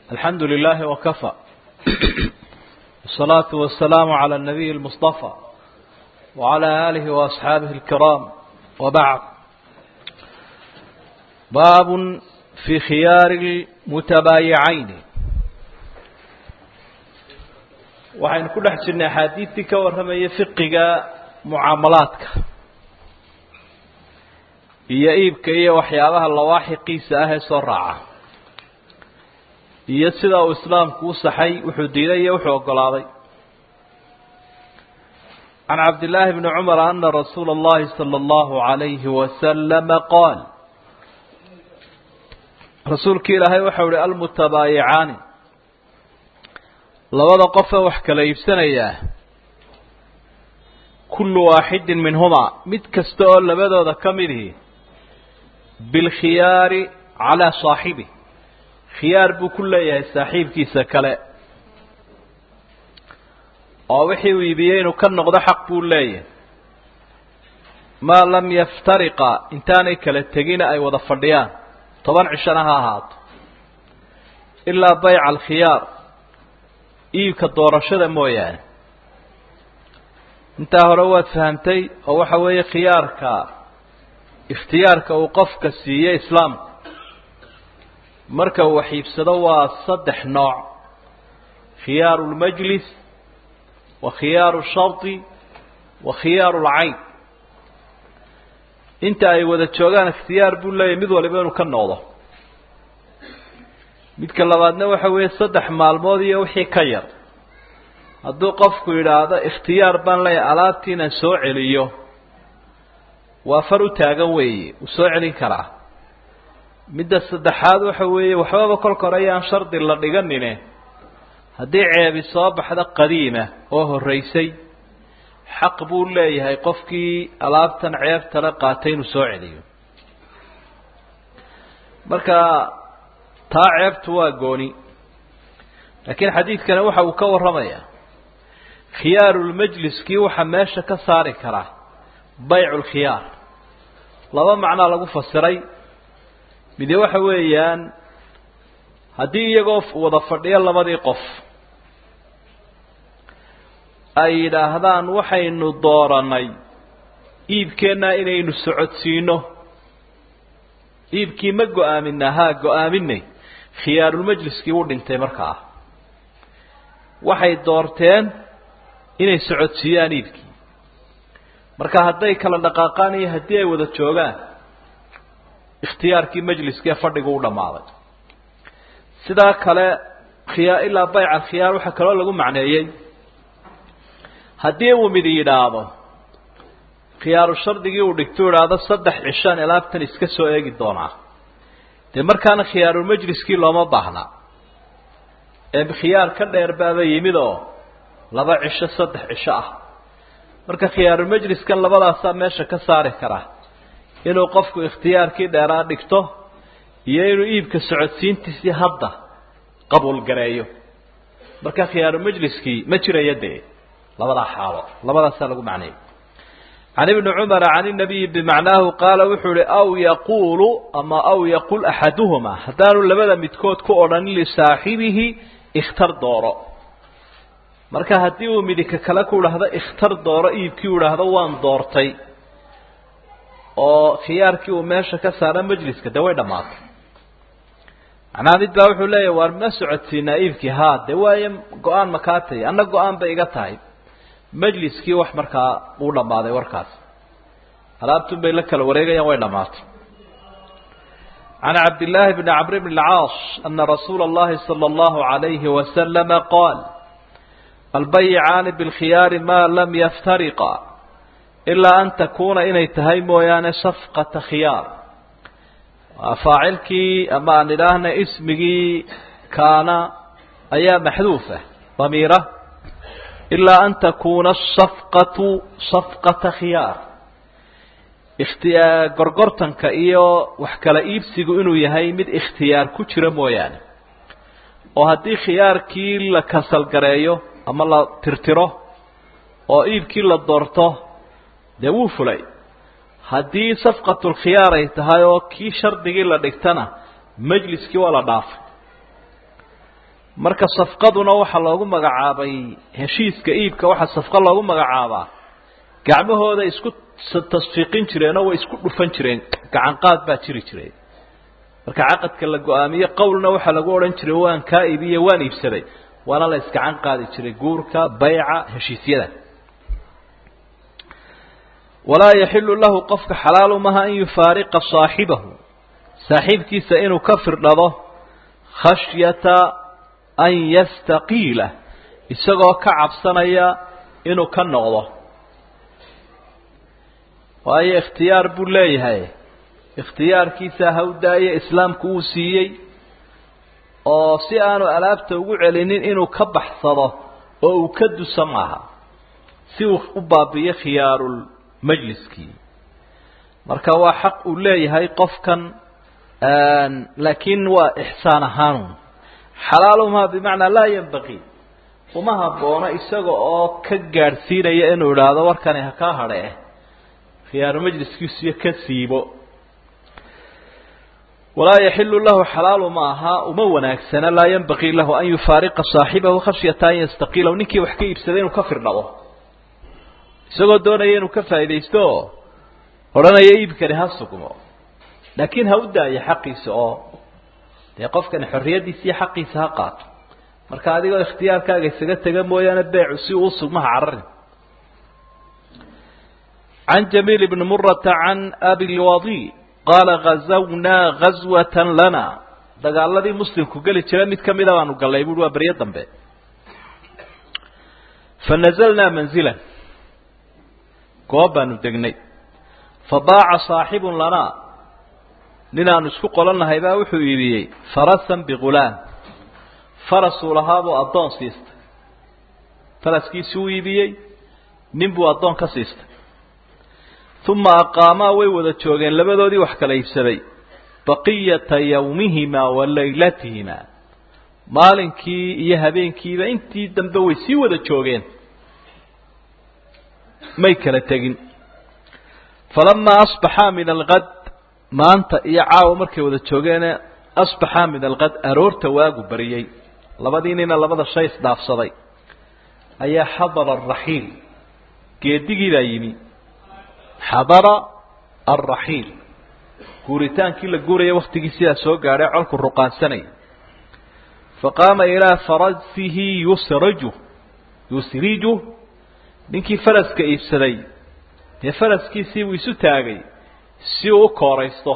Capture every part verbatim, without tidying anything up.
الحمد لله وكفى والصلاة والسلام على النبي المصطفى وعلى آله وأصحابه الكرام وبعد. باب في خيار المتبايعين. waxaynu ku dhex jirnay axaadiistii ka warramaya fiqiga mucaamalaadka iyo iibka iyo waxyaabaha lawaaxiqiisa ah ee soo raaca iyo sida uu islaamku u saxay wuxuu diiday iyo wuxuu ogolaaday. عن عبد الله بن عمر أن رسول الله صلى الله عليه وسلم قال رسولك إلهي وحول المتبايعان لوضع قفة وحكى يبسنياه كل واحد منهما متكستول لبدو ذكمره بالخيار على صاحبه خيار بكل يا صاحب كيس كلا أو وحي ويبين وكان نقض حق بولايه ما لم يفترقا انتاني كلا تجينا أي وضفرديان طبعا عشانها هات إلا بيع الخيار iibka doorashada mooyaane intaa hore waad fahamtay oo waxa weeye khiyaarka ikhtiyaarka uu qofka siiyay islaamku marka uu xiibsado waa saddex nooc: khiyaaru lmajlis wa khiyaaru sharti wa khiyaaru lcayn. inta ay wada joogaan ikhtiyaar buu leeyahay mid waliba inuu ka noqdo. midka labaadna waxa weeye saddex maalmood iyo wixii ka yar hadduu qofku yidhaahdo ikhtiyaar baan leeyahay alaabtii inaan soo celiyo waa far u taagan weeye uu soo celin karaa. midda saddexaad waxa weeye waxbaba kolka hore ayaan shardi la dhiganine haddii ceebi soo baxda qadiima oo horraysay xaq buu leeyahay qofkii alaabtan ceebtala qaatay inuu soo celiyo. marka taa ceebtu waa gooni, laakiin xadiidkana waxa uu ka warramayaa khiyaarulmajliskii waxaa meesha ka saari karaa bayculkhiyaar. laba macnaa lagu fasiray. mide waxa weeyaan haddii iyagoo wada fadhiyo labadii qof ay yidhaahdaan waxaynu dooranay iibkeennaa inaynu socodsiino, iibkii ma go-aaminaa haa go-aaminay, khiyaarulmajliskii wuu dhintay. markaa waxay doorteen inay socodsiiyaan iibkii. marka hadday kala dhaqaaqaan iyo haddii ay wada joogaan ikhtiyaarkii majliskii fadhigu u dhammaaday. sidaa kale khiyaa ilaa bayca khiyaar waxaa kaloo lagu macneeyey haddii uu mid yidhaahdo khiyaaru shardigii uu dhigto idhaahdo saddex cishaan alaabtan iska soo eegi doonaa, dee markaana khiyaarulmajliskii looma baahna ee khiyaar ka dheer baaba yimid oo laba cisho saddex cisho ah. marka khiyaarulmajliskan labadaasaa meesha ka saari karaa inuu qofku ikhtiyaarkii dheeraa dhigto iyo inuu iibka socodsiintiisii hadda qabuul gareeyo. marka khiyaarulmajliskii ma jirayo dee labadaa xaalo, labadaasaa lagu macneeyey. عن ابن عمر عن النبي بمعناه قال وحول أو يقول أما أو يقول أحدهما هدانوا لبدا متكوت كورن لصاحبه اختر دورة. marka hadii uu midka kala ku lahada ikhtar dooro iibkii uu lahada waan doortay oo khiyaarkii uu meesha ka saaray majliska daway dhamaatay. ana mid baa wuxuu leeyahay war ma socodsiina iibkii haa de waaye go'aan ma kaatay anna go'aan bay iga tahay majliskii wax markaa uu dhamaaday warkaas alaabtu bay la kala wareegayaan way dhamaatay. عن عبد الله بن عمرو بن العاص أن رسول الله صلى الله عليه وسلم قال البيعان بالخيار ما لم يفترقا إلا أن تكون إني تهيمو يعني صفقة خيار. فاعلك أما أن إلهنا اسمه كان أيام محذوفة ضميره إلا أن تكون الصفقة صفقة خيار. اختيار قرقرتن كأيو وحكلا إيبسيقو إنو يهي مد اختيار كتير مويان وهدي خيار كي لكسل قرأيو أما لا ترتره أو إيب كي لدورته دو فلي. هدي صفقة الخيار يتهايو كي شرط دي لديكتنا مجلس كي ولا ضعف. marka safqaduna waxa loogu magacaabay heshiiska iibka waxa safqa loogu magacaabaa gacmahooda isku tasfiiqin jireen oo way isku dhufan jireen gacan qaad baa jiri jiray marka aqadka la go'aamiyo qowlna waxa lagu oran jiray waan ka iibiye waan iibsaday waana la iska gacan qaadi jiray guurka bay'a heshiisyada ولا يحل له قفك حلال مها أن يفارق صاحبه صاحب كيس إنه كفر له خشية أن يستقيله يسقى كعب صنيا إنه كنغضه وأي اختيار بولي هاي اختيار كيس هوداي إسلام كوسيي أو سيانو ألابته وعلنين إنه كبح صده أو كد سمعها سيوخ أبابي خيار majliskii marka waa xaq uu leeyahay qofkan aan laakiin waa ihsaan ahaan xalaaluma bimaana la yanbaqi uma haboona isaga oo ka gaarsiinaya inuu iraado warkani ha ka hadhe khiyaar majliskiisa ka siibo ولا يحل له حلال معها وما وناكسنا لا ينبغي له أن يفارق صاحبه خشية أن يستقيل ونكي وحكي بسدين وكفر له isagoo doonaya inuu ka faa'iideysto oranaya iibkani ha sukumo laakiin ha u daayo xaqiisa oo de qofkan xorriyadiisa iyo xaqiisa ha qaato marka adigoo ikhtiyaarkaaga isaga taga mooyana beecu si uu sugmaha cararin عن جميل بن مرة عن أبي الوضي قال غزونا غزوة لنا دقال الذي مسلم كقال تلاميذ كميدا وانو قال يقول وابريا ضمبه فنزلنا منزلا كوبا ندقني فضاع صاحب لنا لنا نسكق لنا هيبا وحويبي فرسا بغلام فرسوا لهابو أدون سيست فرسكي سويبي نبو أدون كسيست ثم أقاما ويوذا تشوغين لبدو دي وحكا ليفسبي بقية يومهما وليلتهما مالنكي يهبينكي وانتي دمدوي سيوذا تشوغين ميكلة تجن فلما أصبح من الغد ما أنت يعاو مركي وذا تشوغينا أصبح من الغد أرور تواقو بريي لبدينينا لبدا الشيس داف صدي أي حضر الرحيل كيدقي لا يمي حضر الرحيل كوريتان كلا قوري وقت قسيا سوق على عرق الرقان سني فقام إلى فرسه يسرجه يسرجه ninkii faraska iibsaday ee faraskiisii uu isu taagay si uu kooraysto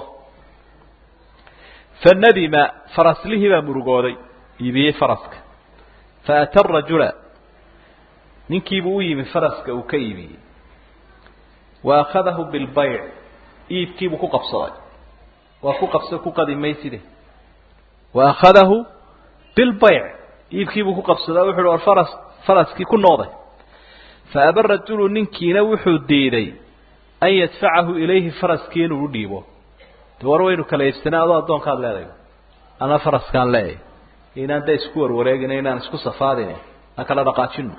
fanadima faraslihi ba murugooday iibiyay faraska faatar rajula ninkii buu yimi faraska uu ka iibiyay واخذه بالبيع iibkii buu ku qabsaday waa ku qabsay ku qadimayside واخذه بالبيع iibkii buu ku qabsaday wuxuu war faras faraskii ku nooday فأبى الرجل ننكينا وحود ديدي أن يدفعه إليه فرسكين وديبه تواروينو كلا يستناد أدون كان لا أنا فرس كان لا إنا دا يسكور وريقنا إنا نسكو صفادنا أكلا رقاتشنو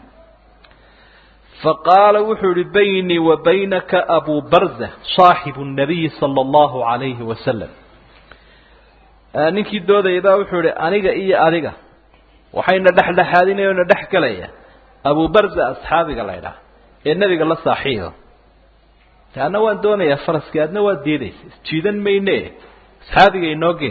فقال وحود بيني وبينك أبو برزة صاحب النبي صلى الله عليه وسلم ننكي دو دا يبا وحود أنيقا إيا أنيقا وحين ندح لحادين وندح كلايا أبو برزة أصحابي قال له النبي قال له صحيح أنا وان دون يا فرس كأنه وان ديديس جدا مينه أصحابي ينوجي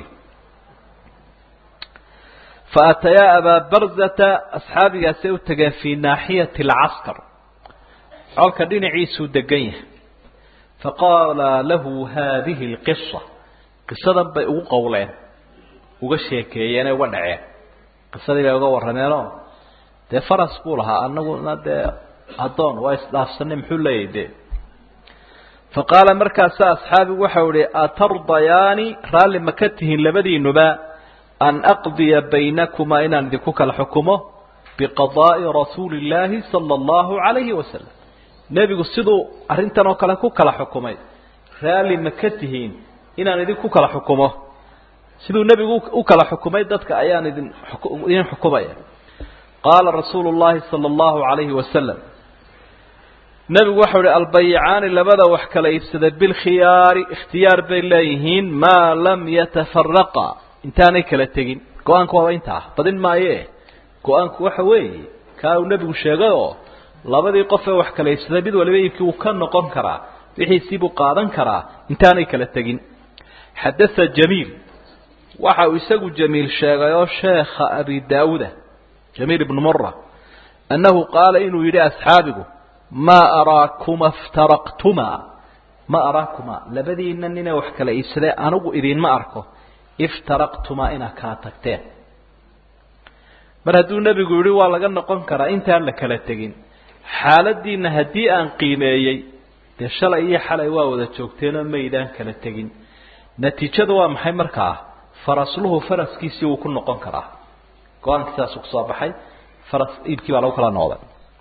فأتيا أبا برزة أصحابي يسوي في ناحية العسكر قال كدين عيسو دقيه فقال له هذه القصة قصة بقولين وقشيكي يعني ودعي قصة دي بقول رميلون ده فرس قولها أنه ده أدون وإسلاف سنة محلة يدي فقال مركز أصحابي وحولي أترضياني رالي مكتهن لبدي نباء أن أقضي بينكما إن أنذكوك الحكومة بقضاء رسول الله صلى الله عليه وسلم نبي قصدوا أرنتنا وكالكوك الحكومة رالي مكتهن إن أنذكوك الحكومة سيدوا النبي وكال حكومة ذاتك أيان إذن حكومة قال رسول الله صلى الله عليه وسلم نبي وحول البيعان لبدا وحكى يفسد بالخيار اختيار بينهن ما لم يتفرقا انتاني كلا تجين قوان قوان انتهى بدين ما ايه go-aanku waxa weeye kaa uu nebigu sheegay oo labadii qof ee wax kala iibsaday mid waliba iibkii uu ka noqon karaa wixiisii buu qaadan karaa intaanay kala tegin xadatha jamiil waxa uu isagu jamiil sheegay oo sheekha abi daawuda jamiil ibn murra annahu qaala inuu yidhi asxaabigu ma araakuma iftaraqtuma ma araakuma labadiina nina wax kala iibsaday anigu idinma arko iftaraqtuma ina kaa tagteen mar hadduu nebigu yidhi waa laga noqon karaa intaan la kala tegin xaaladiina haddii aan qiimeeyey dee shalay iyo xalay waa wada joogteenoo maydaan kala tegin natiijadu waa maxay markaa farasluhu faraskiisii wuu ku noqon karaa go-aankii saasuu kusoo baxay faras iibkii baa lagu kala noqday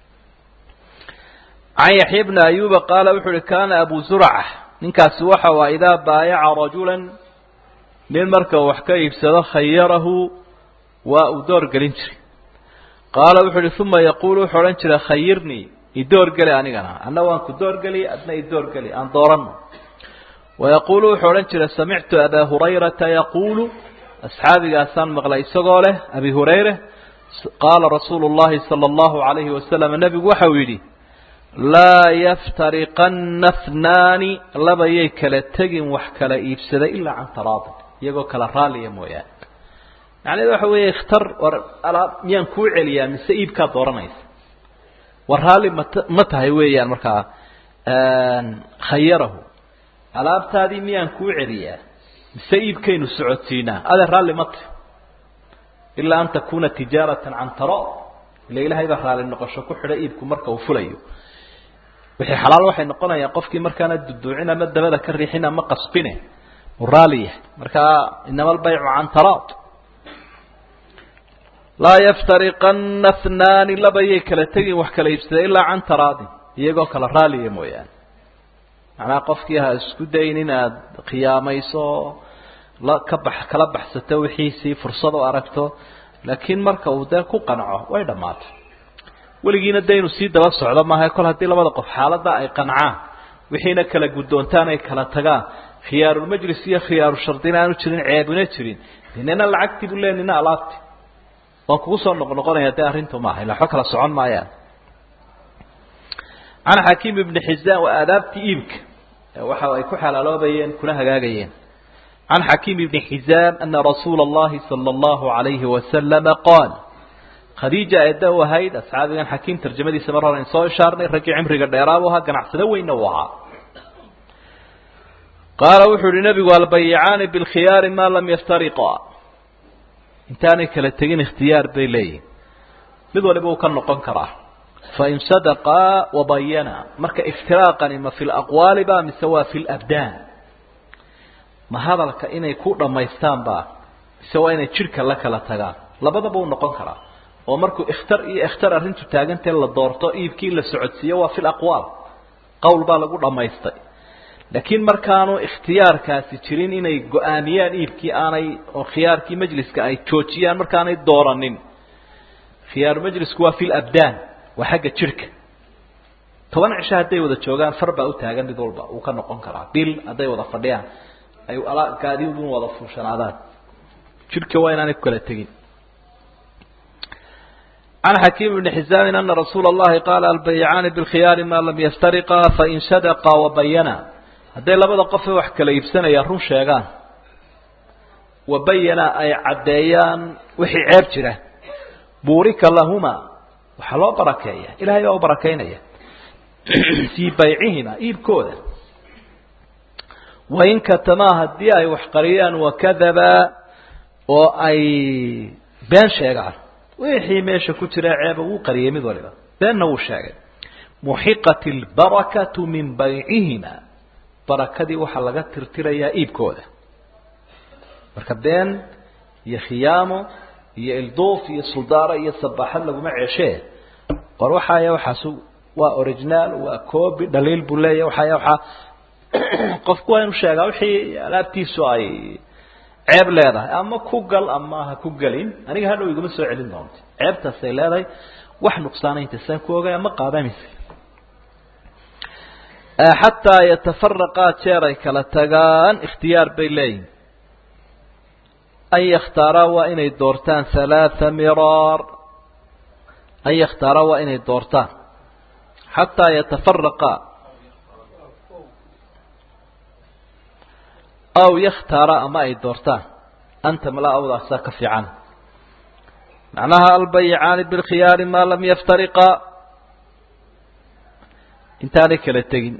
can yaxya bni ayuba qaala wuxuu uhi kaana abu zurca ninkaasi waxa waa idaa baayaca rajulan nin marka wax ka iibsado khayarahu waa uu door gelin jiray qaala wuxuu uhi uma yaquulu wuxuu odhan jiray khayirnii idoorgeli anigana anna waan ku doorgeli adna idoorgeli aan doorano wayaquulu wuxuu odhan jiray samictu abaa hurayrata yaquulu asxaabigaasaan maqlay isagoo leh abi hurayre qaala rasuulu llahi sala allahu alayhi wasalam nebigu waxa uu yidhi laa yaftariqanna hnaani labayay kala tegin wax kala iibsada ilaa can taraadin iyagoo kala raaliya mooyaane macnaheedu waxa weeye ikhtar war alaab miyaan kuu celiyaa mise iibkaa dooranaysa war raalli mat ma tahay weeyaan markaa khayarahu alaabtaadii miyaan kuu celiyaa mise iibkaynu socodsiinaa ade raalli ma tahay ilaa an takuna tijaaratan can taraad ila ilahay baa raalli noqosho ku xidha iibku marka uu fulayo wixii xalaal waxay noqonayaan qofkii markaana duduucin ama dabada ka riixin ama qasbine uu raali yahay markaa inama albaycu can taraad laa yaftariqanna hnaani labayay kala tegin wax kala iibsada ilaa can taraadin iyagoo kala raaliya mooyaane macnaha qofkii ha isku dayin inaad khiyaamayso la ka bax kala baxsato wixiisii fursad u aragto laakiin marka uu dee ku qanco way dhammaatay weligiina dee inuu sii daba socdo maaha kol haddii labada qof xaaladda ay qancaan wixiina kala guddoontaan ay kala tagaan khiyaarulmajlis iyo khiyaaru shardina aanu jirin ceebina jirin nina lacagtii buu leey nina alaabti waan kugu soo noqnoqonaya dee arrintu maaha ila waxba kala socon maayaan can xakiim ibni xizaan waa aadaabtii iibka waxa ay ku xalaaloobayeen kuna hagaagayeen can xakiim ibni xizaan ana rasuula allahi sala allahu alayhi wasalama qaal khadiija eedda u ahayd asxaabigan xakiim tarjamadiisa mar hore in soo ishaarnay raggii cimriga dheeraa u ahaa ganacsado weynna u ahaa qaala wuxuu uhi nabigu albayicaani bilkhiyaari maa lam yaftariqaa intaanay kala tegin ikhtiyaar bay leeyihin mid waliba uu ka noqon karaa fain sadaqaa wabayana marka iftiraaqani ma fi laqwaali ba mise waa fi labdaan ma hadalka inay ku dhammaystaan ba mise waa inay jidhka la kala tagaan labadaba uu noqon karaa oo markuu ikhtar iyo ikhtar arrintu taagantee la doorto iibkii la socodsiiyo waa fi laqwaal qowl baa lagu dhammaystay laakiin markaanu ikhtiyaarkaasi jirin inay go-aamiyaan iibkii aanay oo khiyaarkii majliska ay joojiyaan markaanay dooranin khiyaaru majlisku waa fi labdaan waa xagga jidhka toban cisho hadday wada joogaan far baa u taagan mid walba uu ka noqon karaa bil hadday wada fadhiyaan ay gaadiidun wada fuushanaadaan jidhka waa inaanay ku kala tegin can xakiim ibni xizaamin ana rasuula allahi qaala albayicaani bilkhiyaari maa lam yaftariqaa fain sadaqaa wabayana hadday labada qof ee wax kala iibsanayaan run sheegaan wabayana ay caddeeyaan wixii ceeb jira buurika lahuma waxaa loo barakeeya ilahay baa u barakaynaya fii baycihima iibkooda wain katamaa haddii ay wax qariyaan wakadabaa oo ay been sheegaan wixii meesha ku jira ceeba wuu qariyay mid waliba beenna wuu sheegay muxiqat albarakatu min baycihima barakadii waxaa laga tirtirayaa iibkooda marka been iyo khiyaamo iyo ilduuf iyo suldaaro iyo sabaaxad laguma ceeshee qor waxaaya waxaas waa original waa copy dhaliil buu leeyahay waxaaya waxaa qofku waa inuu sheegaa wixii alaabtiisu ay ceeb leedahay ama ku gal ama ha ku galin aniga hadhow iguma soo celin doonto ceebtaasay leedahay wax nuqsaanaynta saan ku ogay ama qaadamaysa xataa yatafaraqaa jeer ay kala tagaan ikhtiyaar bay leeyihin an yakhtaaraa waa inay doortaan halaatha miraar أن يختار وإن الدورتان حتى يتفرقا أو يختار أما الدورتان أنت ملا أوضع ساك في عنه معناها البيعان بالخيار ما لم يفترقا انتاني كالتقين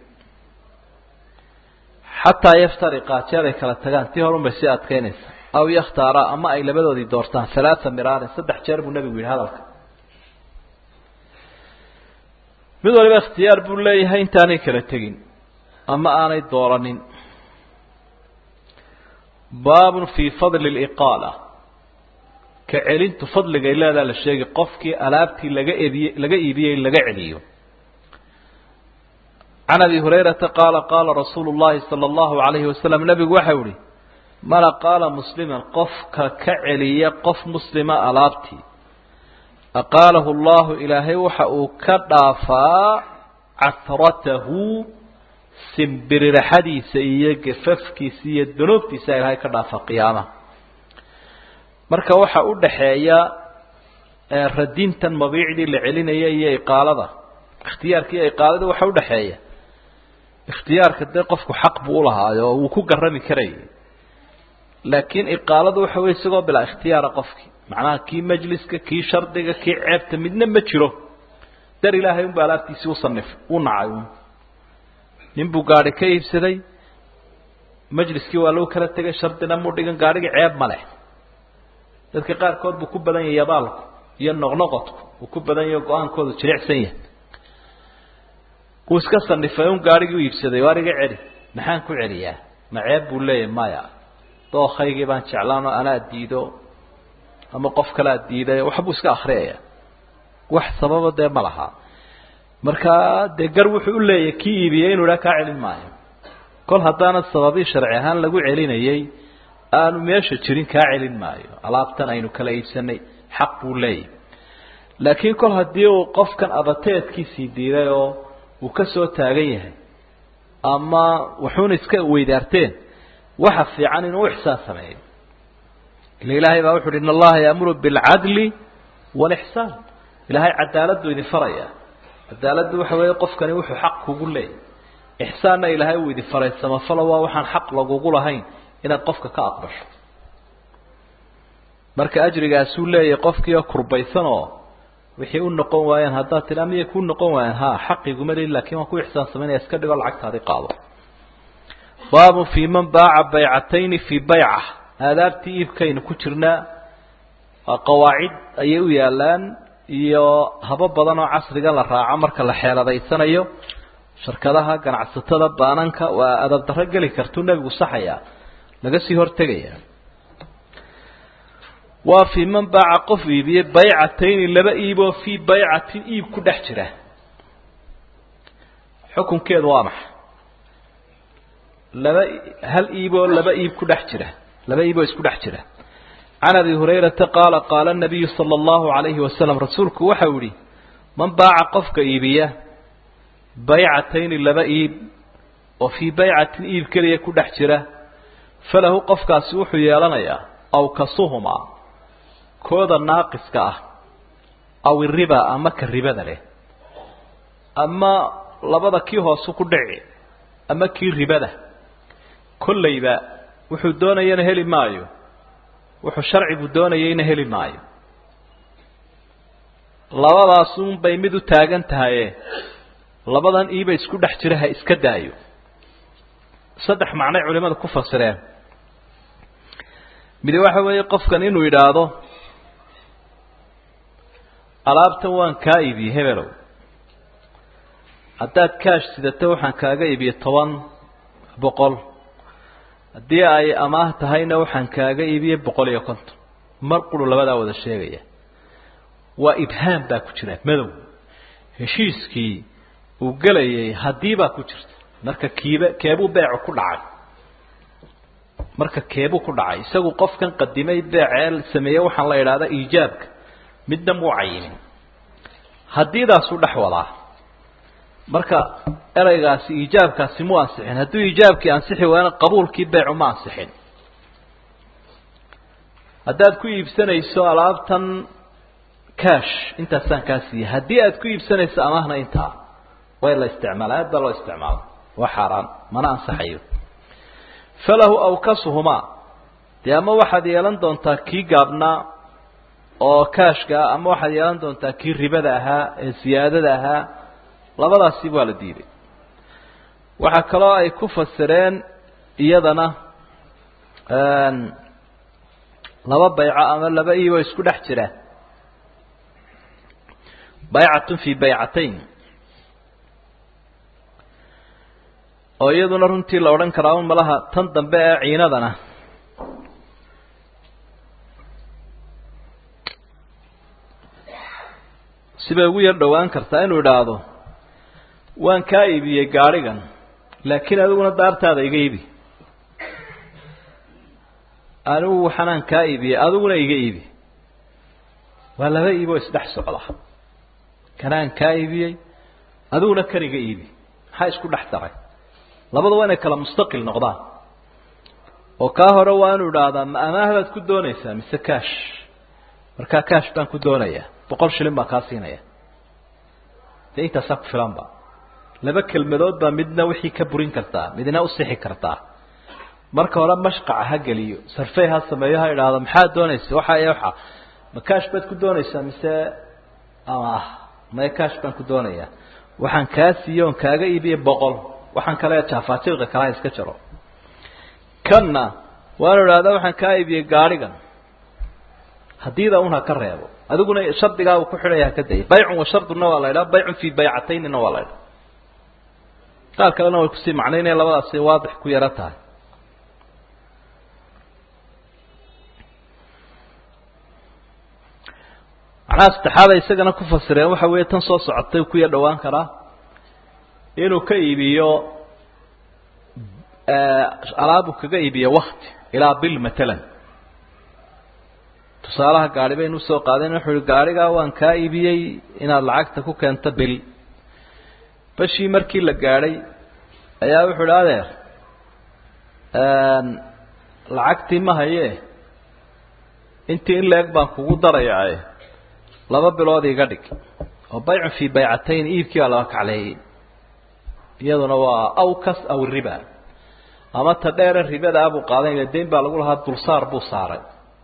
حتى يفترقا شارك للتقان تيهرون بسيئات كينيس أو يختار أما أي لبدو دي دورتان ثلاثة مرار صدح جارب النبي من هذا الكلام mid waliba ikhtiyaar buu leeyahay intaanay kala tegin ama aanay dooranin baab fi fadl al-iqala ka celintu fadliga ilaa la sheegay qofkii alaabtii laga eebiyay laga iibiyay laga celiyo عن أبي هريرة قال قال رسول الله صلى الله عليه وسلم نبي وحوري ما قال مسلما قف كعلي قف مسلما ألابتي أقاله الله إلهي وحأو كدافا عثرته سنبر الحديث إياك ففكي سيد دنوبتي سائل هاي كدافا قيامة مركا وحأو دحيا ردين تنمبيعدي لعلين إيا إقالة اختيار كي إقالة وحأو دحيا اختيار كده قفك حق بولها وكو قرمي كري لكن إقالة وحأو يسيقو بلا اختيار قفك معناها كي مجلسك كي شرطك كي عيبت مدنا ما جيرو دار إلهي ينبع لابتيسي وصنف ونعيون ننبو قاري كيف سدي مجلسكي والو كالتك شرطنا مردقا قاري عيب ملح ذلك قار كود بكوب بدن يبالك ينغنغطك وكوب بدن يقوان كود شريع سيه واسكا صنفايون قاري ويبسدي واري عري محان كو عريا ما عيب ولا مايا دو خيغي بان شعلانو أنا أديدو ama qof kale aad diiday waxba iska akhriyaya wax sabab ah ma laha marka de gar wuxuu u leeyahay kii iibiyay inuu la ka celin maayo kol hadana sababi sharci ahaan lagu celinayay aanu meesha jirin ka celin maayo alaabtan aynu kala iibsanay xaq uu leeyahay laakiin kol hadii uu qofkan abateedkiisii diiday oo uu ka soo taagan yahay ama wuxuuna iska weydaarteen waxa fiican inuu ixsaan sameeyo إلهي بأوحد إن الله يأمر بالعدل والإحسان إلهي عدالة ويدي فريا عدالة وحوى يقف كان يوحي حق وقول لي إحسان إلهي ويدي فريا سما فلوا وحن حق لقوقول هين إن قفك كأقبش مرك أجري قاسول لي يقفك يكر بيثنا وحيقول نقوم وين هدات الأم يكون نقوم وين ها حق يقوم لي الله كما كو إحسان سمين يسكد والعكس هذه قاضة باب في من باع بيعتين في بيعه آلابتي إيبكين كترنا قواعد أيو يالان iyo habab badan oo casriga la raaco marka la xeeladaydsanayo shirkadaha ganacsatada baananka waa adab darro gali karto nabigu saxaya laga sii hortagaya waa fi man baaca qof iibiye bay'atayn laba iibo fi bay'atin iib ku dhex jira xukunkeedu waa maxay laba hal iibo laba iib ku dhex jira laba iibo isku dhex jira عن أبي هريرة قال قال النبي صلى الله عليه وسلم رسولك وحوري من باع قفك إيبية بيعتين لبئيب وفي بيعة إيب كريه كل حجرة فله قفك سوح يالنيا أو كصهما كودا ناقص كاه أو الربا أما كالربا ذلك أما لبدا كيهو سوق دعي أما كي الربا ده كل يبا وحدونا ينهلي مايو wuxuu sharcigu doonayay in heli maayo labadaas uun bay mid u taagan tahay labadan iiba isku dhex jiraha iska daayo saddex macno culimadu ku fasireen mid waxa weeye qofkan inuu yiraahdo alaabtan waan ka iibi hebelow hadaad kaash sidato waxaan kaaga iibiyo toban boqol haddii ay amaah tahayna waxaan kaaga iibiyay boqol iyo konton mar qulu labada wada sheegaya waa ibhaam baa ku jira madow heshiiskii uu galayay hadii baa ku jirta marka kiiba keebu beeco ku dhacay marka keebu ku dhacay isagu qofkan qadimay beecel sameeyay waxaan la yiraahdaa iijaabka midna muu cayin hadii daas u dhaxwala marka eraygaasi iijaabkaasi mu ansixin haduu iijaabkii ansixi waana qabuulkii beecu ma ansixin hadaad ku iibsanayso alaabtan كاش انت سان كاسي هدي أد كيب سنة سأمهنا انت وإلا استعمالات بل استعمال وحرام ما ننصحيه فله أوكسهما dee ama waxaad yeelan doontaa kii gaabnaa oo kaashka ama waxaad yeelan doontaa kii ribada ahaa ee siyaadada ahaa labadaasi waa la diiday waxa kaloo ay ku fasireen iyadana laba bayca ama laba iibo isku dhex jira bay'atun fi bay'atayn oo iyaduna runtii la oran karaa un malaha tan dambe ee ciinadana sibay ugu yar dhawaan kartaa inuu idhaahdo waan kaa iibiyey gaarigan laakiin adiguna daartaada iga iibi anigu waxaan kaa iibiyey adiguna iga iibi waa laba iibo isdhex socda kanaan kaa iibiyey adiguna kan iga iibi maxaa isku dhex daray labada waa inay kala mustaqil noqdaan oo kaa hore waa inuu idhaahdaa ma amaahbaad ku doonaysaa mise kaash markaa kaash baan ku doonayaa boqol shilin baa kaa siinaya dee intaasaa ku filanba laba kelmadood baa midna wixii ka burin kartaa midna u sixi kartaa marka hore mashqaca ha geliyo sarfey ha sameeyo ha idhaahdo maxaad doonaysaa waxa iyo waxa ma kaash baad ku doonaysaa mise amaah ma kaash baan ku doonayaa waxaan kaa siiyo on kaaga iibiye boqol waxaan kale jaafaatiiqa kala iska jaro kanna waan idhaahdaa waxaan kaa iibiyey gaarigan hadiida una ka reebo adiguna shardiga uu ku xidhay ka day bay'un wa sharduna waa la ilaa bay'un fi bay'atayn waa la ilaa qaar kalena way ku sii macnaynayaan labadaas si waadix ku yara tahay ana istaxaada isagana ku fasireen waxa weeye tan soo socotay ku yar dhawaan karaa inuu ka iibiyo ee alaabu kaga iibiyo waqti ilaa bil matalan tusaalaha gaari baynu soo qaadeen wuxuu gaariga waan ka iibiyay inaad lacagta ku keento bil bashii markii la gaaray ayaa wuxuu dhaadeer een lacagtii ma haye intii in leeg baan kugu darayaa laba bilood iga dhig oo bay'u fi bay'atayn iibkii la kaclay iyaduna waa awkas aw riba ama tadheer ribada abu qaadan deyn baa lagu lahaa dulsaar buu saaray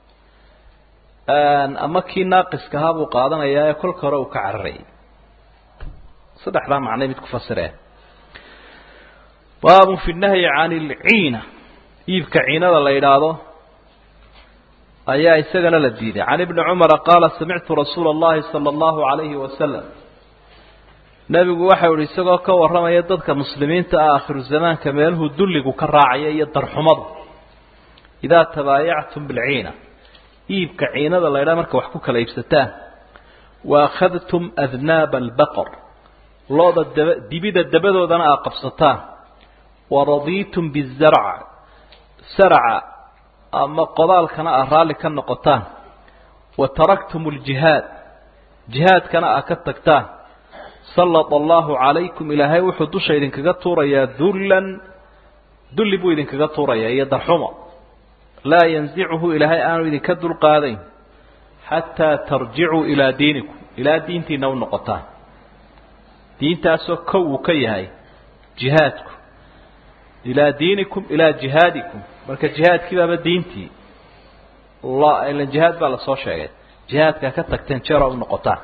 ama kii naaqiska ha buu qaadanayaa kolka hore uu ka cararay saddexda macna mid ku fasireen baab fi nahyi aan al-ciina iibka ciinada la yiraahdo ayaa isagana la diiday aan ibn umar qaala sami'tu rasuulallahi sallallahu alayhi wa sallam nabigu waxa uu isagoo ka waramaya dadka muslimiinta ah aakhiru zamaanka meelhu dulligu ka raacay iyo darxumadu idaa tabaayactum bil-ciina iibka ciinada la yiraahdo marka wax ku kala iibsataan wa akhadtum adnab al-baqar looda dibida dabadoodana aa qabsataan wa radiitum biz-zar'a sar'a ama qodaalkana aa raali ka noqotaan wa taraktum al-jihaad jihaadkana aa ka tagtaan sallallahu alaykum ilaahay wuxuu dusha idinkaga tuurayaa dullan dulli buu idinkaga tuurayaa iyo darxumo لا ينزعه إلهي آنو إذن كدل قادين حتى ترجعوا إلى دينكم إلى دينتي نو نقطان دين تاسو كو كيهاي جهادكم إلى دينكم إلى جهادكم مركا جهاد كبابا دينتي الله إلا الجهاد بلا صوشة جهاد كاكتك تنشير نقطان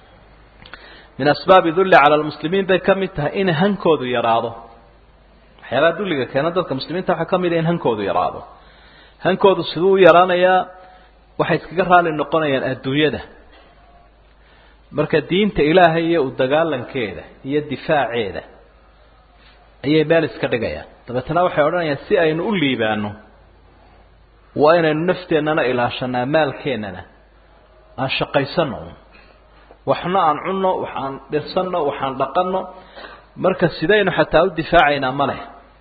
من أسباب ذل على المسلمين بي كمتها إن هنكوذو يراضو حيالا ذلك كانت ذلك المسلمين تحكم إن هنكوذو يراضو hankoodu siduu yaraanayaa waxay iskaga raali noqonayaan adduunyada marka diinta ilaahay iyo u dagaalankeeda iyo difaaceeda ayay meel iska dhigayaan dabeetana waxay odhanayaan si aynu u liibaano waa inaynu nafteennana ilaashanaa maalkeennana aan shaqaysano waxna aan cunno waxaan dhirsanno waxaan dhaqanno marka sidaynu xataa u difaacaynaa ma leh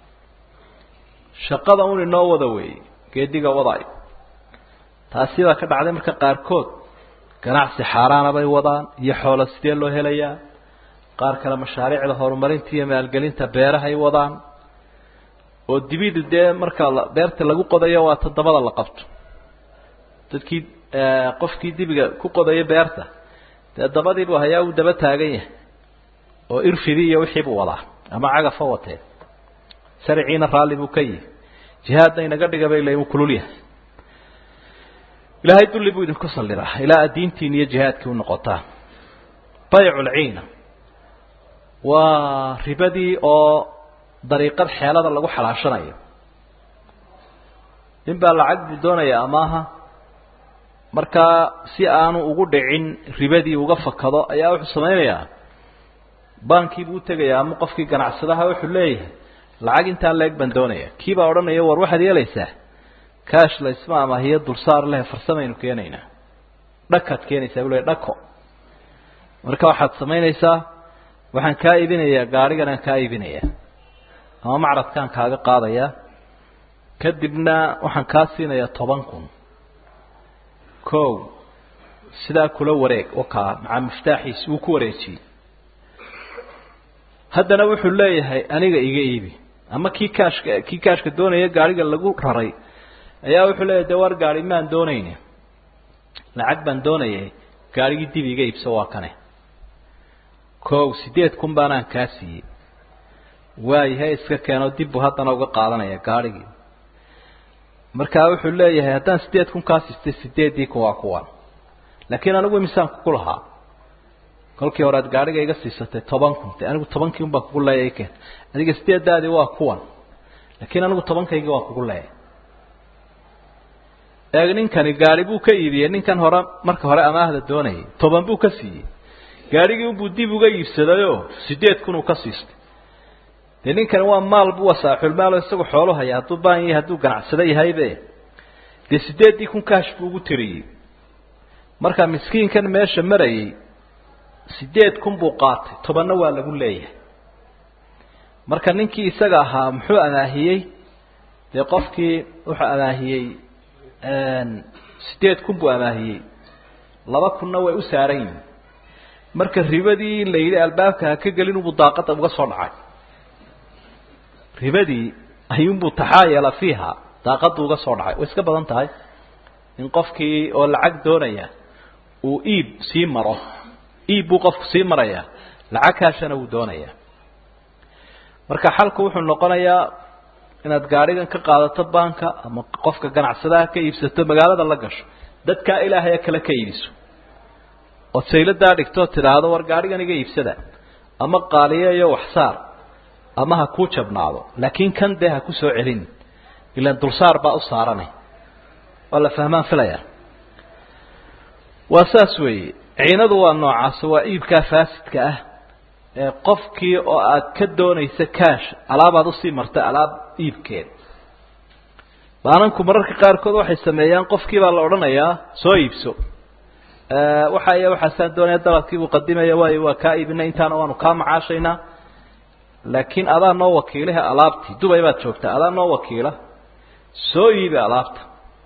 shaqada un inoo wada weeye geediga waday taasi baa ka dhacday marka qaarkood ganacsi xaraana bay wadaan iyo xoolo sidee loo helayaa qaar kale mashaariicda horumarinta iyo maalgelinta beeraha ay wadaan oo dibida dee marka beerta lagu qodayo waa todobada la qabto dadkii qofkii dibiga ku qodayo beerta dee dabadii buu hayaa uu daba taagan yahay oo irfidii iyo wixii buu wadaa ama cagafa watee sharciina raalli buu ka yihi jihaadna inaga dhiga bay leeyihin wuu kulul yahay ilaahay dulli buu idinku salliraa ilaa diintiin iyo jihaadkii u noqotaa baycu lciina waa ribadii oo dariiqad xeelada lagu xalaashanayo nin baa lacag buu doonayaa amaaha markaa si aanu ugu dhicin ribadii uga fakado ayaa wuxuu samaynayaa baankii buu u tegayaa ama qofkii ganacsadaha wuxuu leeyahay lacag intaa leeg baan doonaya kii baa odhanaya war waxaad yeelaysaa kaash la isma amaahiyo dulsaar leh farsamaynu keenaynaa dhakaad keenaysaa buu leeyahay dhako marka waxaad samaynaysaa waxaan kaa iibinayaa gaarigan aan kaa iibinayaa ama macradkaan kaaga qaadayaa kadibna waxaan kaa siinayaa toban kun kow sidaa kula wareeg oo kaa maca miftaaxiis uu ku wareejiyey haddana wuxuu leeyahay aniga iga iibi ama kii kaashka kii kaashka doonaya gaariga lagu raray ayaa wuxuu leeyahay de war gaari maan doonayne lacag baan doonayay gaarigii dib iga iibso waa kane kow sideed kun baanaan kaa siiyey waayahay iska keeno dib buu haddana uga qaadanaya gaarigii markaa wuxuu leeyahay haddaan sideed kun kaa siistay sideedii kun waa kuwan laakiin anigu imisaan kugu lahaa kolkii hore aad gaariga iga siisatay toban kun de anigu tobankii un baan kugu leeyahay keen adiga sideedaadii waa kuwan laakiin anigu tobankaygii waa kugu leeyahay eeg ninkani gaari buu ka iibiyey ninkan hore marka hore amaahda doonayay toban buu ka siiyey gaarigii unbuu dib uga iibsadayoo sideed kun uu ka siistay dee ninkani waa maal buu waa saaxulmaalo isagu xoolu haya hadduu baan yahay hadduu ganacsado yahaybe dee sideeddii kun kaash buu ugu tiriyey markaa miskiinkan meesha marayay sideed kun buu qaatay tobanna waa lagu leeyahay marka ninkii isaga ahaa muxuu amaahiyey dee qofkii wuxuu amaahiyey sideed kun buu amaahiyey laba kunna way u saaran yihin marka ribadii la yidhi albaabka ha ka gelin ubuu daaqada uga soo dhacay ribadii ayuunbuu taxaayala fiiha daaqadu uga soo dhacay way iska badan tahay in qofkii oo lacag doonaya uu iib sii maro iib buu qofku sii marayaa lacag kaashana wuu doonayaa marka xalku wuxuu noqonayaa inaad gaarigan ka qaadato baanka ama qofka ganacsadaha ka iibsato magaalada la gasho dadkaa ilaahay kale ka iibiso oo sayladaa dhigto tiraahdo war gaarigan iga iibsada ama qaaliye iyo waxsaar ama ha ku jabnaado laakiin kan de ha ku soo celin ila dulsaar baa u saaranay wala fahmaan filaya wasaas weey ciinadu waa noocaas waa iibka faasidka ah ee qofkii oo aad ka doonaysa kaash alaabaad u sii martay alaab iibkeed baananku mararka qaarkood waxay sameeyaan qofkii baa la odhanayaa soo iibso ee waxa ay waxa saan doonaya dalabkii uu qadimaya way waa ka iibina intaan waanu ka macaashayna laakiin adaa noo wakiilaha alaabtii dubay baad joogtaa adaa noo wakiila soo iibi alaabta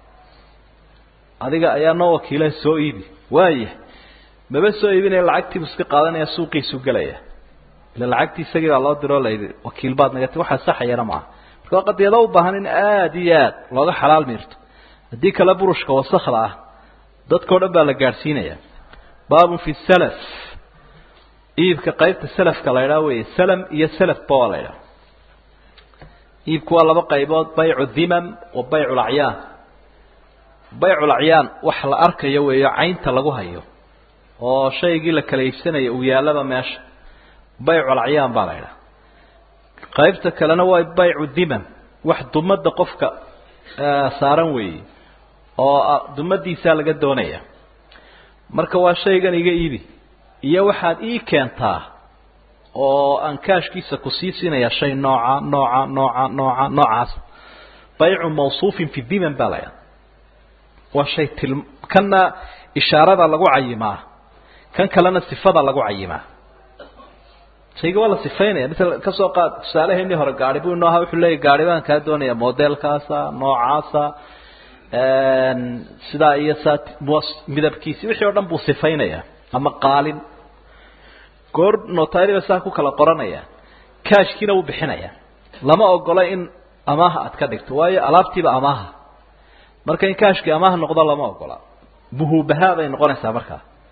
adiga ayaa noo wakiilaha soo iibi waaye maba soo iibinay lacagtii iska qaadanaya suuqiisu galaya ila lacagtii isaga loo diro leeyahay wakiil baad nagati waxa saxayana ma marka qadiyada u baahan in aad iyo aad looga xalaal mirto hadii kala burushka wasakhda ah dadkoo dhan baa la gaarsiinaya baabun fi salaf iibka qaybta salafka la yiraahdo way salam iyo salaf baa la yiraahdo iibku waa laba qaybood bay'u dhimam wa bay'u al-a'yan bay'u al-a'yan wax la arkayo weeyo caynta lagu hayo oo shaygii la kala iibsanayo uu yaalaba meesha bay'u al-a'yan baa la yiraahdo qaybta kalena waa bay'u dhimam wax dumada qofka saaran weey oo dumadiisa laga doonaya marka waa shaygan iga iibi iyo waxaad ii keentaa oo aan kaashkiisa ku siisinaya shay nooca nooca nooca nooca noocaas bay'u mawsuufin fi dhimam balaya waa shay kana ishaarada lagu cayimaa kan kalena sifada lagu cayimaa shayga wala sifaynaya midna ka soo qaad tusaalaheennii hore gaari buu nooha wuxuu leeyahay gaari baan ka doonaya modelkaasa noocaasa een sida iyo saat midabkiisa wixii oo dhan buu sifaynaya ama qaalin goor notaariga saa ku kala qoranaya kaashkiina uu bixinaya lama ogola in amaah aad ka dhigto waayo alaabtiiba amaah marka in kaashki amaah noqdo lama ogola buhu bahaabay noqonaysaa marka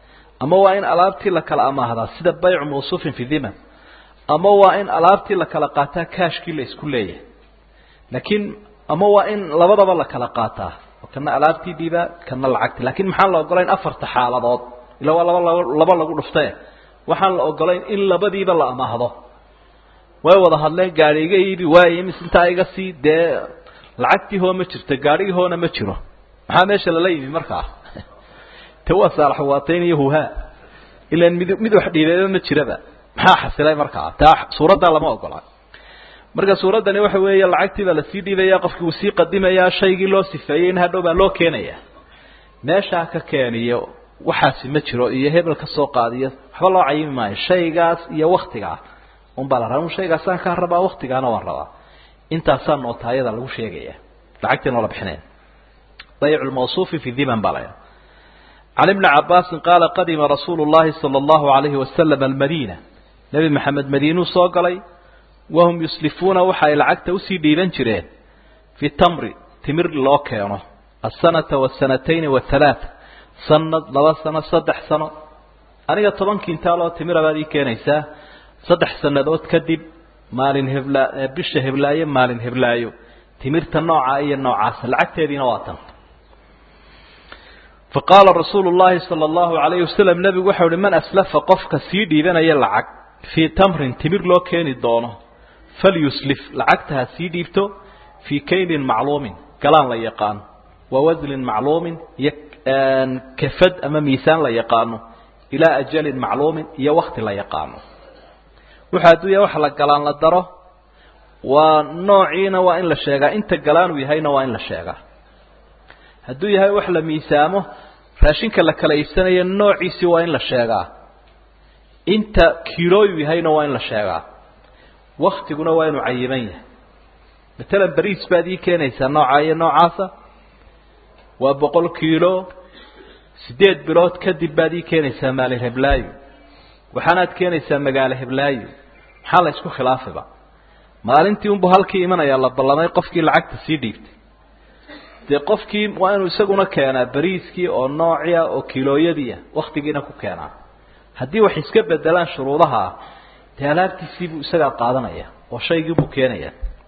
ama waa in alaabtii la kala amaahdaa sida baycu mawsuufin fi dhiman ama waa in alaabtii la kala qaataa kaashkii la isku leeyahay laakiin ama waa in labadaba la kala qaataa kana alaabtii diiba kana lacagti laakiin maxaan la ogolayn afarta xaaladood ila waa laba laba lagu dhuftay waxaan la ogolayn in labadiiba la amaahdo way wada hadleen gaariga iibi waayay misinta iga sii dee lacagtii hoo ma jirto gaarigii hoona ma jiro maxaa meesha la leeyahay markaa tawaasal xawaateen iyo huha ila mid mid wax dhiileeyo ma jiraba maxaa xasilay markaa taa suurada lama ogola marka suuradani waxa weeye lacagtii baa la sii dhiibaya qofkii uu sii qadimaya shaygii loo sifeeyay in hadhow baa loo keenaya meesha ka keeniyo waxaasi ma jiro iyo hebel ka soo qaadiyo waxba loo cayimi maayo shaygaas iyo waqtiga un baa la rabaa shaygaas aan ka rabaa waqtigaana waan rabaa intaasaan nootaayada lagu sheegaya lacagtina la bixinay bay'ul mawsuuf fi dhiman balaya عن ابن عباس قال قدم رسول الله صلى الله عليه وسلم المدينة نبي محمد مدينة صاقلي وهم يسلفون وحي العكت وسيديبان جرين في التمر تمر لوكيانه السنة والسنتين والثلاث سنة لوا سنة صدح سنة أنا طبعا كنتالو تمر بادي كينيسا صدح سنة دوت كدب مال هبلا بش هبلاي مال هبلايو تمر تنوع أي النوع العكت هذه نواطن فقال رسول الله صلى الله عليه وسلم نبي وحول من أسلف قفك سيدي ذنا يلعق في تمر تمر لو كان الدونه فليسلف لعقتها سيديبته في كيل معلوم كلام لا يقان ووزن معلوم يك كفد أمام ميسان لا يقانه إلى أجل معلوم يا وقت لا يقانه وحدو يا وحلا كلام لا دره ونوعين وإن لا شيء أنت كلام ويهين وإن لا شيء هدو يهي وحلا ميسامه راشينك لك ليسان النوع يسي وإن لا شيء أنت كيلو ويهين وإن لا شيء وقتنا وين عيبين مثلا بريس بادي كنيسة نوعية نوعاسة وبقول كيلو سديد بلوت كدب بادي كنيسة ماله هبلايو وحنات كنيسة مقاله هبلايو حالا يسكو خلافه بقى مال انتي انبو هالكي ايمانا يالله بالله ما يقفكي العكت سيديبت دي قفكي وانو يساقونا كينا بريسكي او نوعية او كيلوية وقتقينا كو كينا هدي وحيسكب بدلان شروطها تلاقي سيبو سجى قادنايا وشيء يبو كينايا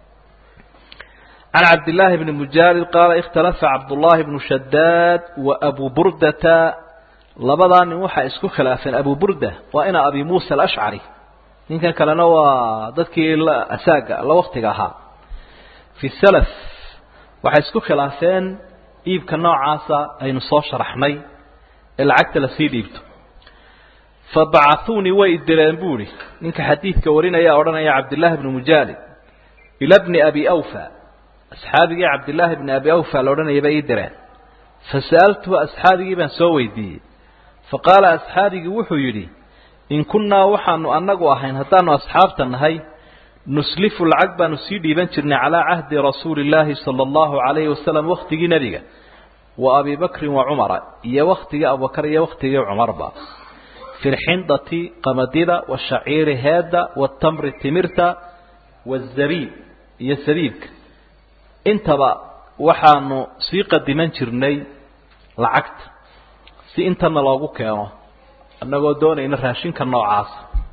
عن عبد الله بن مجالد قال اختلف عبد الله بن شداد وأبو بردة لبضان وحى اسكو خلافين أبو بردة وأنا أبي موسى الأشعري إن كان كلنا وضدك أساق الله وقتها في السلف وحى اسكو خلافين إيب كنوع عاصى أي نصوش رحمي العكت لسيديبتو فبعثوني وإدلان بوري إنك حديث كورينا يا أورانا يا عبد الله بن مجالد إلى ابن أبي أوفى أصحابي يا عبد الله بن أبي أوفى لورانا يبقى إدلان فسألته أصحابي بن سوي دي فقال أصحابي وحو يري إن كنا وحن أنك وحين هتانو أصحابتنا هاي نسلف العقبة نسيدي بنترنا على عهد رسول الله صلى الله عليه وسلم وقت نبيك وأبي بكر وعمر يا وقت أبو بكر يا وقت عمر با في الحنطة قمديدة والشعير هذا والتمر التمرة والزبيب يسبيبك انت بقى وحانو سيقة دمانشرني لعكت سي انت نلاقو كيانو انه دون ان راشين كالنوع عاص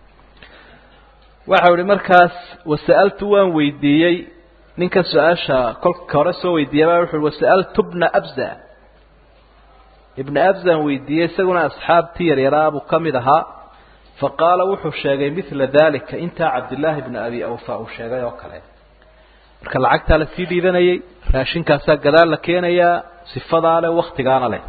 وحاولي مركز وسألت وان ويديي ننكا سؤاشا كل كورسو ويديي وسألت ابن أبزة ابن أبزة ويديي سيقولنا أصحاب تير يراب وكمدها فقال وحو الشاقي مثل ذلك انت عبد الله بن أبي أوفاء الشاقي وكالي marka lacagta la sii dhiidanayay raashinkaasa gadaal la keenaya sifada leh waqtigaana leh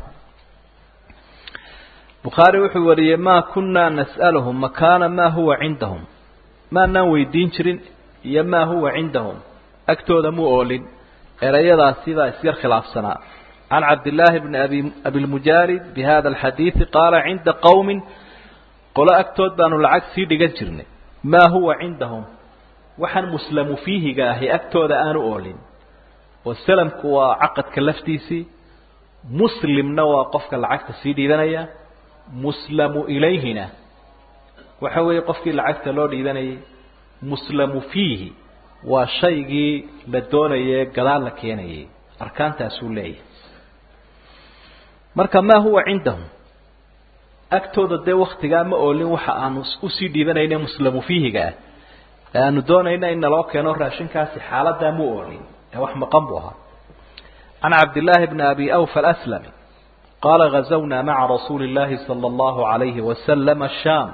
Bukhari wuxuu wariyay ma kunna nas'aluhum makana ma huwa indahum ma nan weydiin jirin iyo ma huwa indahum agtooda mu oolin erayadaas sida isyar khilaafsana عن عبد الله بن أبي أبي المجارد بهذا الحديث قال عند قوم قل أكتود بأن العكس سيدي جرني ما هو عندهم وحن مسلم فيه جاهي أكتود آن أولين والسلم كوا عقد كلفتيسي مسلم نوا قفك العكس سيدي ذنيا مسلم إليهنا وحوي قفك العكس لوري ذنيا مسلم فيه وشيء لدوني قلال لكيني أركان تأسولي مركا ما هو عندهم agtooda dee waktigaa ma oolin waxa aanu usii dhiibanayna muslamu fiihiga ah aanu doonayna in naloo keeno raashinkaasi xaaladaa ma oolin ee wax maqan buu ahaa can cabdillaahi bni abi awfa alaslami qaala gazawnaa maca rasuuli illaahi sala allahu calayhi wasalam ashaam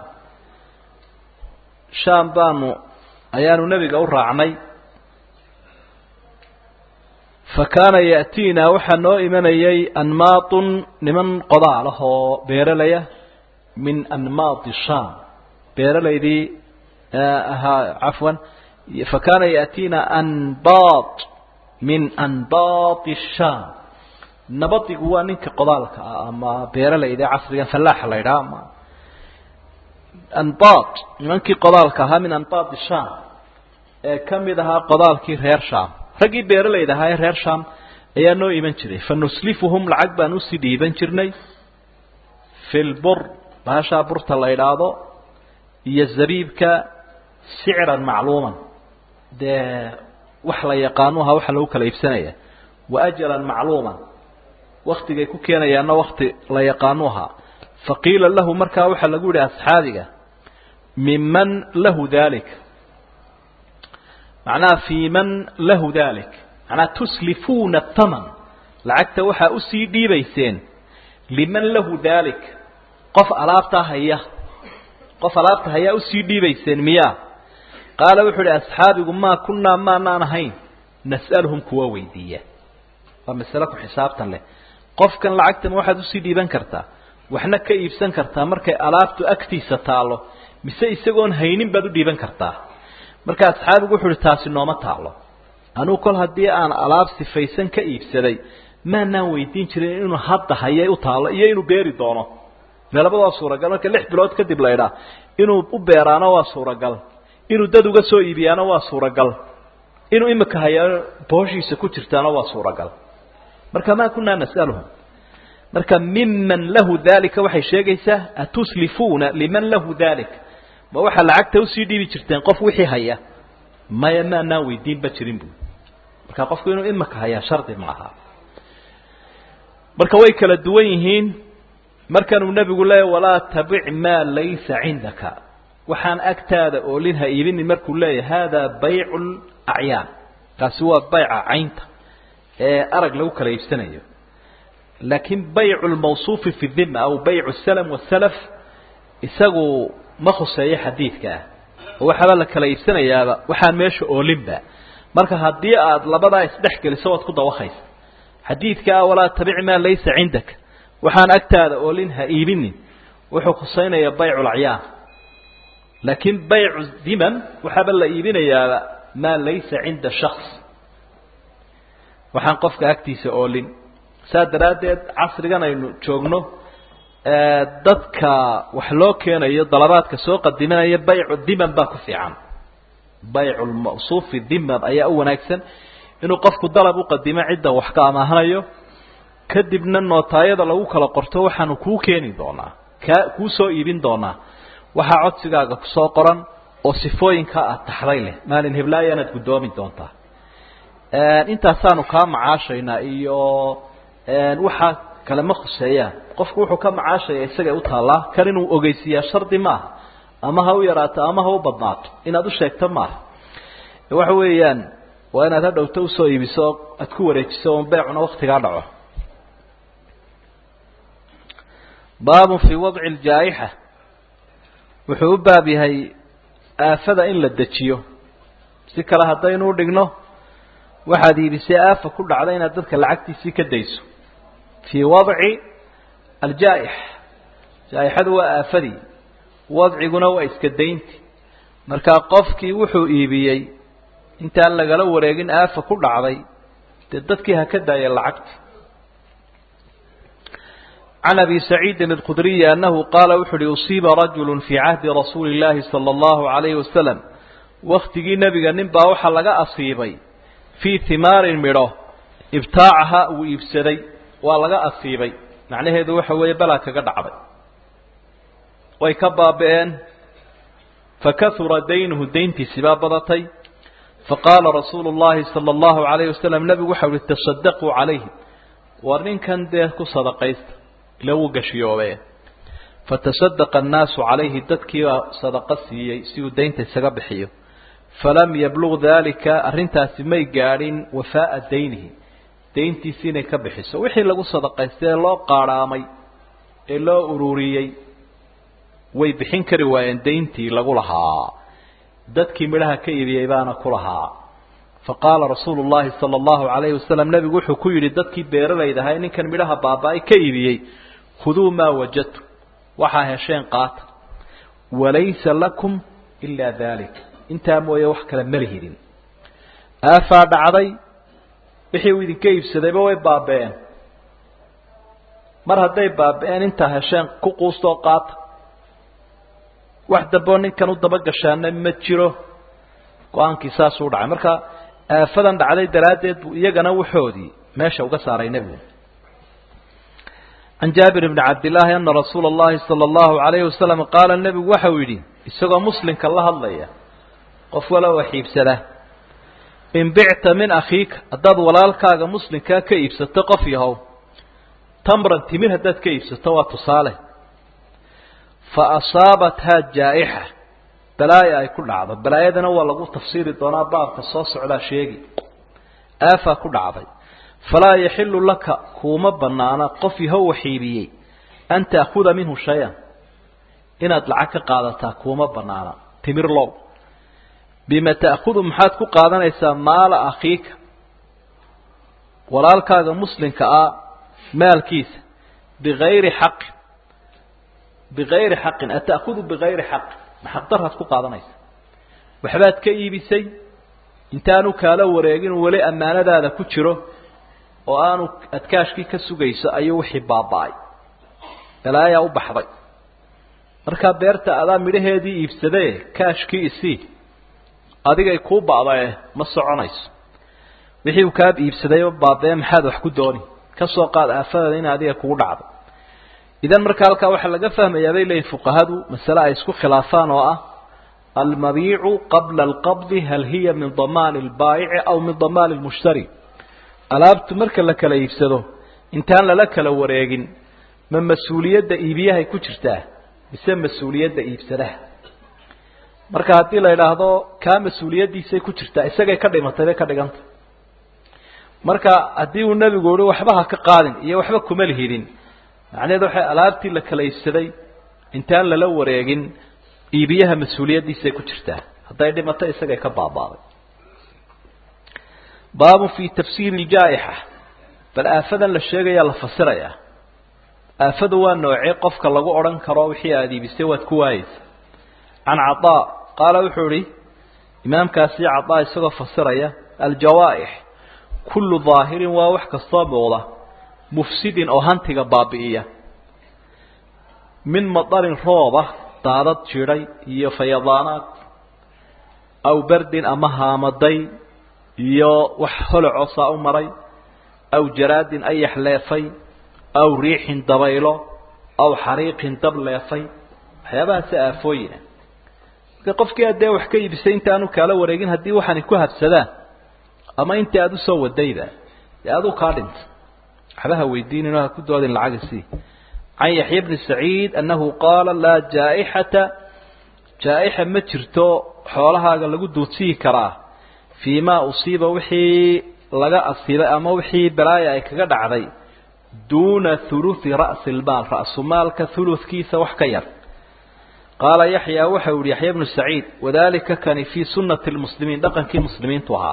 shaam baanu ayaanu nebiga u raacnay fakaana ya'tiinaa waxaa noo imanayay anmaatun niman qodaal ah oo beeralaya min anmaati shaam beeralaydii ahaa cafwan fakaana ya'tiina anbaat min anbaati shaam nabadigu waa ninka qodaalka ah ama beeralayda casrigan fallaaxa la yidhaha ama anbaat nimankii qodaalka ahaa min anbaati shaam ee ka mid ahaa qodaalkii reer shaam raggii beeralayda ahaa ee reer shaam ayaa noo iman jiray fa nuslifuhum lacag baan usii dhiiban jirnay fi lbur bahashaa burta la idhaahdo iyo zabiibka sicran macluuman dee wax la yaqaanu ahaa waxa lagu kala iibsanaya wa ajalan macluuman waktigay ku keenayaanna wakti la yaqaanu ahaa faqiila lahu markaa waxaa lagu yihi asxaabiga miman lahu dalik macnaha fii man lahu dalik macnaha tuslifuuna ataman lacagta waxaa usii dhiibayseen liman lahu dalik qof alaabtaa haya qof alaabta hayaa usii dhiibayseen miyaa qaala wuxuu ihi asxaabigu maa kunnaa maanaan ahayn nas'aluhum kuwa weydiiya waa masale ku xisaabtan leh qofkan lacagtan waxaad usii dhiiban kartaa waxna ka iibsan kartaa markay alaabtu agtiisa taalo mise isagoon haynin baad u dhiiban kartaa marka asxaabigu wuxuu ihi taasi nooma taalo anuu kol haddii aan alaab sifaysan ka iibsaday maanaan weydiin jirin inuu hadda hayay u taalo iyo inuu beeri doono mee labada waa suuragal marka lix bilood kadib la idhaa inuu u beeraano waa suuragal inuu dad uga soo iibiyaano waa suuragal inuu imika hayaa booshiisa ku jirtaano waa suuragal marka maa kunaa nas'aluhum marka miman lahu dalika waxay sheegaysaa atuslifuuna liman lahu dalik ma waxaa lacagta usii dhiibi jirteen qof wixii haya maya maanaan weydiinba jirin bu marka qofku inuu imika hayaa shardi ma aha marka way kala duwan yihiin markanuu nebigu leeyahy walaa tabic maa laysa cindaka waxaan agtaada oolin ha iibinin markuu leeyahy hada baycu acyaan kaasi waa bayca caynta ee arag lagu kala iibsanayo laakiin baycu lmawsuufi fi dhima aw baycu salam wasalaf isagu ma khuseeyo xadiidka ah oo waxaaba la kala iibsanayaaba waxaan meesha oolinba marka haddii aad labadaa isdhex geliso waad ku dawakaysa xadiidka ah walaa tabic maa laysa cindaka waxaan agtaada oolin ha iibinin wuxuu khusaynayaa baycu lacyaan laakiin baycu diman waxaaba la iibinayaaba maa laysa cinda shaks waxaan qofka agtiisa oolin saa daraaddeed casrigan aynu joogno dadka wax loo keenayo dalabaadka soo qadimanaya baycu diman baa ku fiican baycu lmawsuufi diman ayaa u wanaagsan inuu qofku dalab u qadimo cidda wax ka amaahanayo kadibna nootaayada lagu kala qorto waxaanu kuu keeni doonaa ka kuu soo iibin doonaa waxaa codsigaaga kusoo qoran oo sifooyinka aad taxday leh maalin heblaaya inaad guddoomi doontaa intaasaanu kaa macaashaynaa iyo waxaa kale ma khuseeyaan qofku wuxuu ka macaashaya isagay u taallaa kan inuu ogeysiiyaa shardi maaha ama ha u yaraato ama ha u badnaato inaad u sheegto maaha waxa weeyaan waa inaad hadhowto usoo iibiso oo aad ku wareejiso oon beecuna waktigaa dhaco baabun fii wadci ljaa'ixa wuxuu u baab yahay aafada in la dejiyo si kale haddaynu dhigno waxaad iibisay aafa ku dhacda inaad dadka lacagtiisii ka dayso fii wadci aljaa'ix jaa'ixadu waa aafadii wadciguna waa iska daynti markaa qofkii wuxuu iibiyey intaan lagala wareegin aafa ku dhacday dee dadkii ha ka daaya lacagti can abi saciidin alkhudriyi annahu qaala wuxu uhi usiiba rajulu fii cahdi rasuuli illaahi sala allahu calayhi wasalam waktigii nebiga nin baa waxaa laga asiibay fii himaarin midho ibtaacaha uu iibsaday waa laga asiibay macnaheedu waxa weeye balaa kaga dhacday way ka baaba'een fakahura daynuhu dayntiisi baa badatay faqaala rasuulu llahi sala allahu calayhi wasalam nebigu waxa uhi tasadaquu calayhi war ninkan dee ku sadaqaysta ila wuu gashiyoobe فتصدق الناس عليه ددكي صدقة سيئي سيو دينت سقبحيه فلم يبلغ ذلك أرنتاس مي قارين وفاء دينه دينتي سيني كبحيسو وحي لغو صدقة سيئي الله قارامي إلا أروريي ويبحين كروايان دينتي لغو لها ددكي ملها كيبي يبانا كلها فقال رسول الله صلى الله عليه وسلم نبي وحو كيري ددكي بيرلي دهاي إن كان ملها باباي كيبي خذوا ما وجدتم وحا هشين قات وليس لكم إلا ذلك انت مويا وحكا لمرهدين آفا دعضي بحيو إذن كيف سدبا وي بابين مر هدي بابين انت هشين كوكوستو قات واحد بون كانوا دبقى شان متجرو قوان كيساس ودعا مركا آفا دعضي درادد يغانا وحودي ماشا وقصاري نبي عن جابر بن عبد الله أن رسول الله صلى الله عليه وسلم قال النبي وحويدي السوى مسلم كالله الله قف ولا وحيب سله إن بعت من أخيك أداد ولالكاغ مسلم كيف ستقفيه تمرا تمير هداد كيف ستوى تصاله فأصابتها جائحة بلايا كل عضب بلايا دنا والله تفسير الدنيا باب تصاص على شيء آفا كل عضب فلا يحل لك كوما بنانا قفي هو حيبيي أن تأخذ منه شيئا إن أدلعك قادتا كوما بنانا تمر لو بما تأخذ محادك قادنا إسا مال أخيك ولالك هذا مسلم كأ مال كيس بغير حق بغير حق أتأخذ بغير حق محضرها تكو قادنا إسا وحبات كيبي سي انتانو كالو وريقين ولي أمانا هذا كتشره oo aanu adkaashkii ka sugayso ayuu wixii baabaay ilaahay u baxday marka beerta adaa midhaheedii iibsaday kaashkii isii adiga ay ku baabay ma soconayso wixii uu ka iibsaday baabay maxaad wax ku dooni ka soo qaad aafada in adiga kugu dhacdo idan marka halka waxa laga fahmayaa bay leeyahay fuqahadu mas'ala ay isku khilaafaan oo ah المبيع قبل القبض هل هي من ضمان البائع أو من ضمان المشتري alaabtu marka la kala iibsado intaan la kala wareegin ma mas'uuliyadda iibiyaha ku jirtaa mise mas'uuliyadda iibsadaha marka hadii la yiraahdo ka mas'uuliyadiisa ku jirtaa isaga ka dhimatay ka dhiganta marka hadii uu nabigu yiri waxba ha ka qaadin iyo waxba kuma lihidin macnaheedu waxa alaabtii la kala iibsaday intaan la wareegin iibiyaha mas'uuliyadiisa ku jirtaa haday dhimatay isaga ka baabaaday باب في تفسير الجائحة فالآفة للشيء يلا فسرها آفة والنوعي قفك الله أوران كراوحي هذه بسوى كويس عن عطاء قال وحوري إمام كاسي عطاء سوى فسرها الجوائح كل ظاهر ووحك الصابغة مفسد أو هنتك بابئية من مطر روضة طارت شري هي فيضانات أو برد أمها مضي iyo wax holaco saa u maray aw jaraadin ay xleefay aw riixin dabaylo aw xariiqin dab leefay waxyaabaha saafooyina ka qofkii aad wax ka iibsay inta aanu kala wareegin hadii waxaan ku habsadaan ama inta aad u soo wadayda aad u ka dhint waxba weydiinina ku doodin lacagsi عن يحيى بن سعيد أنه قال لا جائحة جائحة ما jirto xoolaha lagu duudsii karaa فيما أصيب وحي لقى أصيب أما وحي برايا كذا دعدي دون ثلث رأس المال رأس مال كثلث كيس وحكير قال يحيى وحول يحيى بن سعيد وذلك كان في سنة المسلمين دقن كي مسلمين توها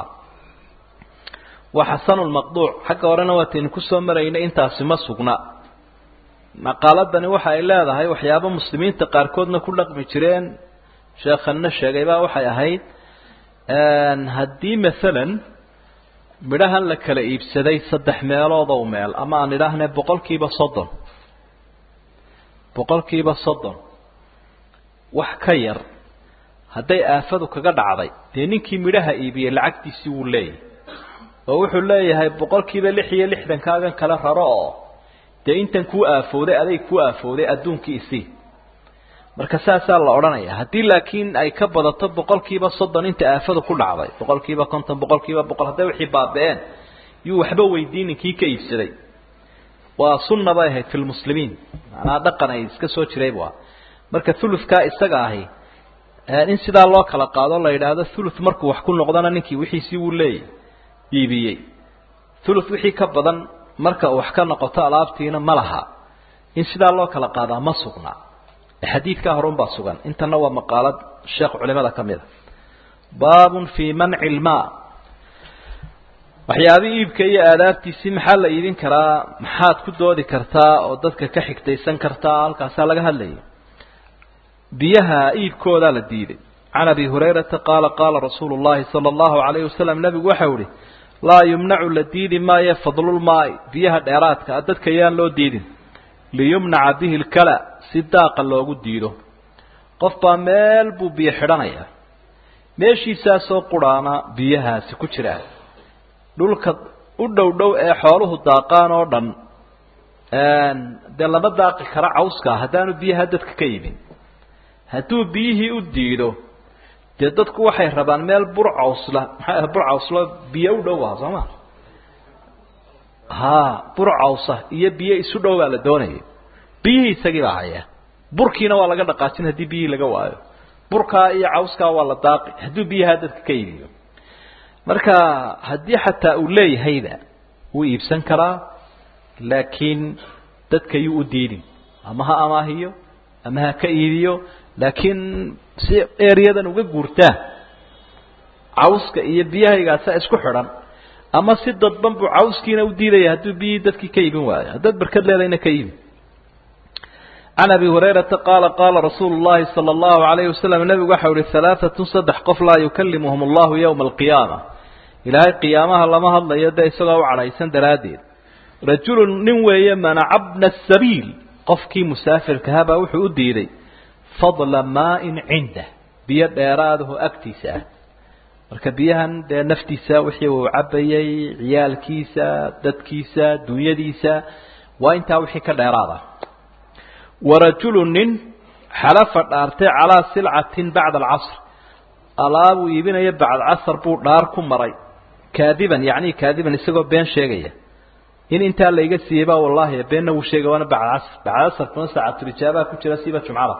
وحسن المقطوع حكى ورنا واتين كسو مرين انت اسما سغنا مقالدني waxa ay leedahay waxyaabo muslimiinta qaar koodna ku dhaqmi jireen sheekhanna sheegay baa waxay ahayd aan hadii midalan midhahan la kala iibsaday saddex meelood oo meel ama aan idhaahnay boqolkiiba soddon boqolkiiba soddon wax ka yar haday aafadu kaga dhacday de ninkii midhaha iibiyay lacagtiisii uu leeyahay oo wuxuu leeyahay boqolkiiba lix iyo lixdan kaagan kala raro oo de intan ku aafooday aday ku aafooday adduunkiisii marka saasaa la oranaya hadii laakiin ay ka badato boqolkiiba soddon inta aafadu ku dhacday boqolkiiba konton boqolkiiba boqol haday wixii baabeen yu waxba weydiin kii ka iibsaday وسنة بها في المسلمين أنا دقنا يسكسو تريبوا مركز ثلث كا استجاهي إن سيدا الله كلا قاضي الله إلى هذا الثلث مركو وحكون نقدنا نكي وحي سيو لي يبيي ثلث وحي كبدن مركا وحكنا قطع لابتينا ملها إن سيدا الله كلا قاضي ما سقنا حديث كهرون باسوغان انت نوى مقالة الشيخ علماء كمية باب في منع الماء waxyaabo iibka iyo aadaabtiisii maxaa la iibin karaa maxaad ku doodi kartaa oo dadka ka xigtaysan kartaa halkaas laga hadlayo biyaha iibkooda la diiday عن ابي هريره قال قال رسول الله صلى الله عليه وسلم نبي waxa uu لا يمنع الديد ما يفضل الماء biyaha dheeraadka dadka yaan loo diidin ليمنع به الكلى sidaaqa loogu diido qof baa meel buu biyo xidhanaya meeshiisa soo quraana biyahaasi ku jira dhulka u dhow dhow ee xooluhu daaqaan oo dhan een de laba daaqi kara cawska hadaanu biyaha dadka ka yibin haduu biyihii u diido de dadku waxay rabaan meel bur cawsla maxay bur cawsla biyo u dhow ah sama ha bur cawsa iyo biyo isu dhow la doonayay biyihii isagii baa haya burkiina waa laga dhaqaajin hadii biyihii laga waayo burka iyo cawska waa la daaqi haduu biyaha dadka ka yibiyo marka hadii xataa uu leeyahayda uu iibsan karaa laakiin dadka uu diidin ama ha amaahiyo ama ha ka iibiyo laakiin si ereyadan uga guurtaa cawska iyo biyahaygaas isku xiran ama si dadban buu cawskiina u diiday haduu biyi dadkii ka iibin waayo dad barkad leedayna ka iibin عن أبي هريرة قال قال رسول الله صلى الله عليه وسلم النبي وحول الثلاثة صدح قف لا يكلمهم الله يوم القيامة إلهي قيامها لما هلا يدى سغوا على يسند رادين رجل نوي من عبنا السبيل قفكي مسافر كهبا وحو ديري فضل ماء عنده بيد إراده أكتسا مركبيها نفتسا وحي وعبيي عيال كيسا دد كيسا دنيا ديسا وإنت وحي كالإرادة ورجل حلف دارتي على سلعة بعد العصر ألاب يبين يبعد عصر بو داركم مري كاذبا يعني كاذبا يسقوا بين شيء إن أنت اللي يجسيبه والله بيننا وشيء وانا بعد عصر بعد عصر كنا ساعة رجابة كنت رسيبة شمعة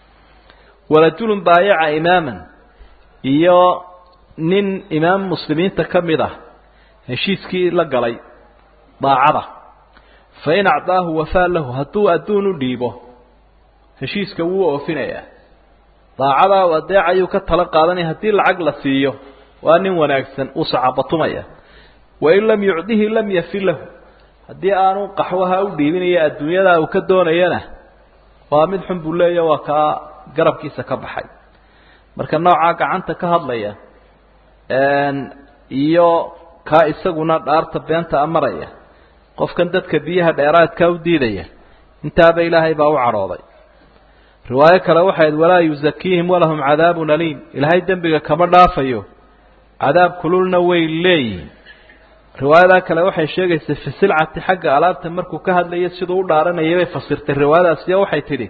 ورجل بايع إماما إيا نين إمام مسلمين تكمله هشيسكي لقلي ضاعره فإن أعطاه وفاء له هدو أدون ديبه هشيسك هو وفنايا ضاعبا وداعا يكتلقى لني هدي العقل سيه وأن وناكسا أصعبطميا وإن لم يعده لم يفي له هدي آنو قحوها أو ديبينيا الدنيا لا وكدون ينا ومن حمد الله وكا قرب كيسا كبحي مركا نوعاك عنتا كهضليا أن إيو كا إساقنا دارت بيانتا أمريا qofkan dadka biyaha dheeraadka u diidaya intaaba ilaahay baa u carooday riwaayo kale waxay walaa yuzakiihim walahum cadaabun aliim ilaahay dambiga kama dhaafayo cadaab kululna way leeyihiin riwaayada kale waxay sheegaysaa fi silcati xagga alaabta markuu ka hadlayo siduu u dhaaranayay bay fasirtay riwaayadaasi waxay tidhi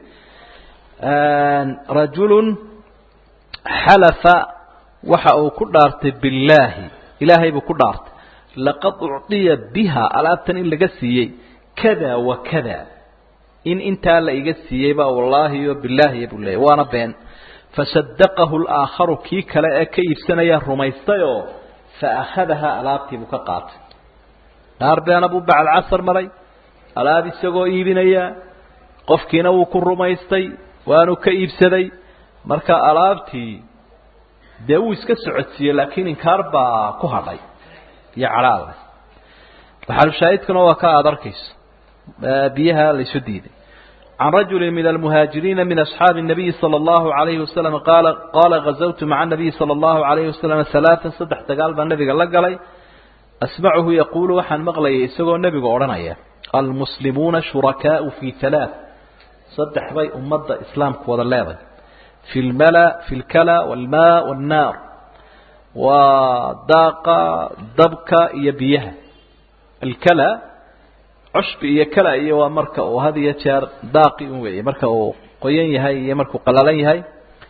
rajulun xalafa waxa uu ku dhaartay billaahi ilaahay buu ku dhaartay لقد أعطي بها ألابتن إن لقسيي كذا وكذا إن انت لقسيي بقى والله وبالله يبالله وانا بين فصدقه الآخر كي كلا كيف سنية رميستيو فأخذها ألابتي بكقات نار بيان أبو بعد العصر مري ألابي سقو إيبينيا قفكينا وكن رميستي وانو كيف سدي مركا ألابتي داويس كسعودسي لكن انكار با كهري يا علاوة وحال الشاهد كانوا وكاء دركيس بيها لسديد عن رجل من المهاجرين من أصحاب النبي صلى الله عليه وسلم قال قال غزوت مع النبي صلى الله عليه وسلم ثلاثا صدح تقال النبي قال لك علي أسمعه يقول وحن مغلي يسوى النبي قرنا المسلمون شركاء في ثلاث صدح بي أمضى إسلام كوضا الليضي في الملا في الكلا والماء والنار وضاق ضبك يبيها الكلا عشب يكلا يوا مركا وهذه يشار داقي وهي مركا قيين هاي مركا قلالين هاي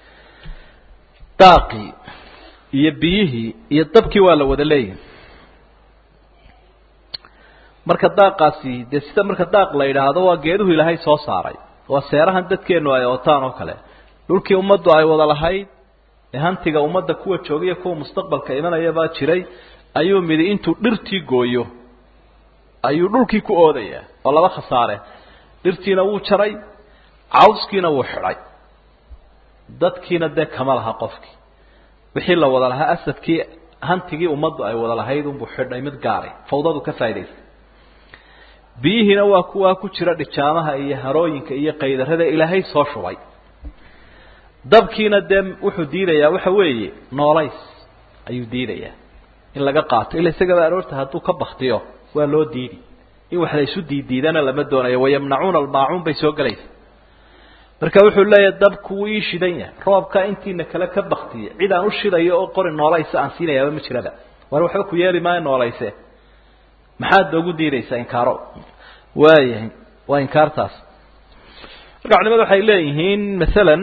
داقي يبيه يطبك ولا ودليه marka daaqaasi dee sida marka daaq la yidhaahdo waa geeduhu ilaahay soo saaray waa seerahan dadkeennu ay ootaan oo kale dhulkii ummaddu ay wada lahayd ee hantiga ummadda kuwa joogaya kuwa mustaqbalka imanaya baa jiray ayuu midi intuu dhirtii gooyo ayuu dhulkii ku oodayaa oo laba khasaare dhirtiina wuu jaray cawskiina wuu xidhay dadkiina dee kama laha qofkii wixii la wada lahaa asadkii hantigii ummaddu ay wada lahayd unbuu xidhay mid gaaray fawdadu ka faa'idaysay biyihiina waa kuwaa ku jira dhijaamaha iyo harooyinka iyo qaydarada ilaahay soo shubay dabkiina dee wuxuu diidayaa waxa weeye noolays ayuu diidayaa in laga qaato ila isagaba aroorta hadduu ka baktiyo waa loo diidi in wax la isu diidiidana lama doonayo wayamnacuuna almaacuun bay soo galaysa marka wuxuu leeyahay dabku wuu ii shidan yahay roobka intiina kale ka baktiya cid aan u shidayo oo qori noolaysa aan siinayaaba ma jiraba war waxba ku yeeli maayo noolayse maxaad ugu diidaysaa inkaaro waayahay waa inkaartaas marka culimadu waxay leeyihiin masalan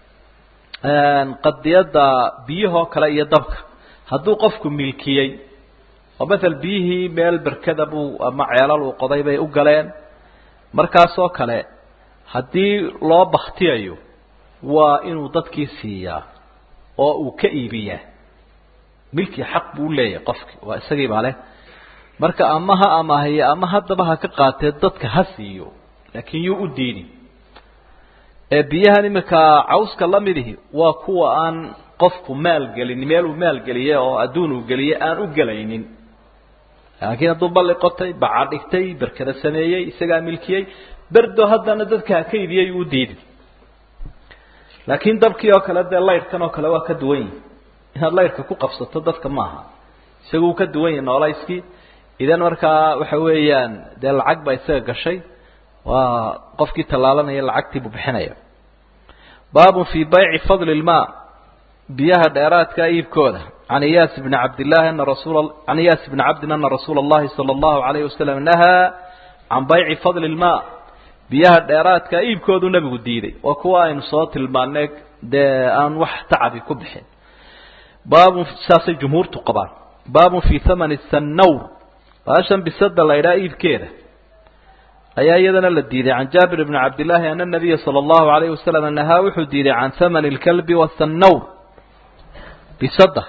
qadiyada biyahoo kale iyo dabka hadduu qofku milkiyey oo masal biyihii meel berkada buu ama ceelal uu qoday bay u galeen markaasoo kale haddii loo baktiyayo waa inuu dadkii siiyaa oo uu ka iibiyaa milki xaq buu leeyahay qofki waa isagii baa leh marka ama ha amaahiyo ama haddaba ha ka qaatee dadka ha siiyo laakiin yuu u diidi ee biyahan iminka cawska la midihi waa kuwa aan qofku maal gelin meel uu maal geliye oo adduun uu geliye aan u gelaynin laakiin hadduu balli qotay baca dhigtay berkada sameeyey isagaa milkiyey berdo haddana dadka ha ka iibiyey uu diidi laakiin dabkii oo kale dee laydhkan oo kale waa ka duwan yihi inaad laydhka ku qabsato dadka maaha isaguu ka duwan yahi noolayskii idan markaa waxa weeyaan dee lacag baa isaga gashay waa qofkii tallaalanaya lacagtii buu bixinaya baabun fii bayci fadli ilmaa biyaha dheeraadka iibkooda can iyaas bni cabdillahi ana rasuula can iyaas bni cabdin ana rasuula allahi sala allahu alayhi wasalam nahaa can bayci fadli ilmaa biyaha dheeraadka iibkoodu nebigu diiday waa kuwa aynu soo tilmaanay dee aan wax tacabi ku bixin baabun saasay jumhuurtu qabaan baabun fii thamani sannawr baashan bisada la idhaa iibkeeda ayaa iyadana la diiday can jaabir bni cabdillaahi ana nabiya sala allahu alayhi wasalam nahaa wuxuu diiday can thamani lkalbi wasannawr bisada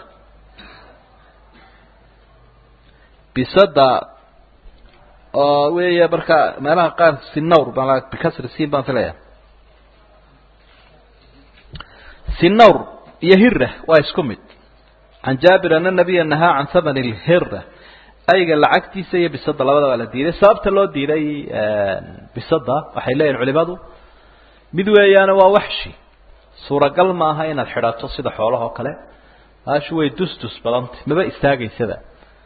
bisada oo weeye marka meelaha qaar sinawr baa bikasri siin baan filaya sinawr iyo hira waa isku mid can jaabir ana nabiya nahaa can thamani lhira ayga lacagtiisa iyo bisada labadaba la diiday sababta loo diiday bisada waxay leeyihin culimadu mid weeyaana waa waxshi suuragal ma aha inaad xidhato sida xoolaha oo kale baashu way dusdus badantay maba istaagaysada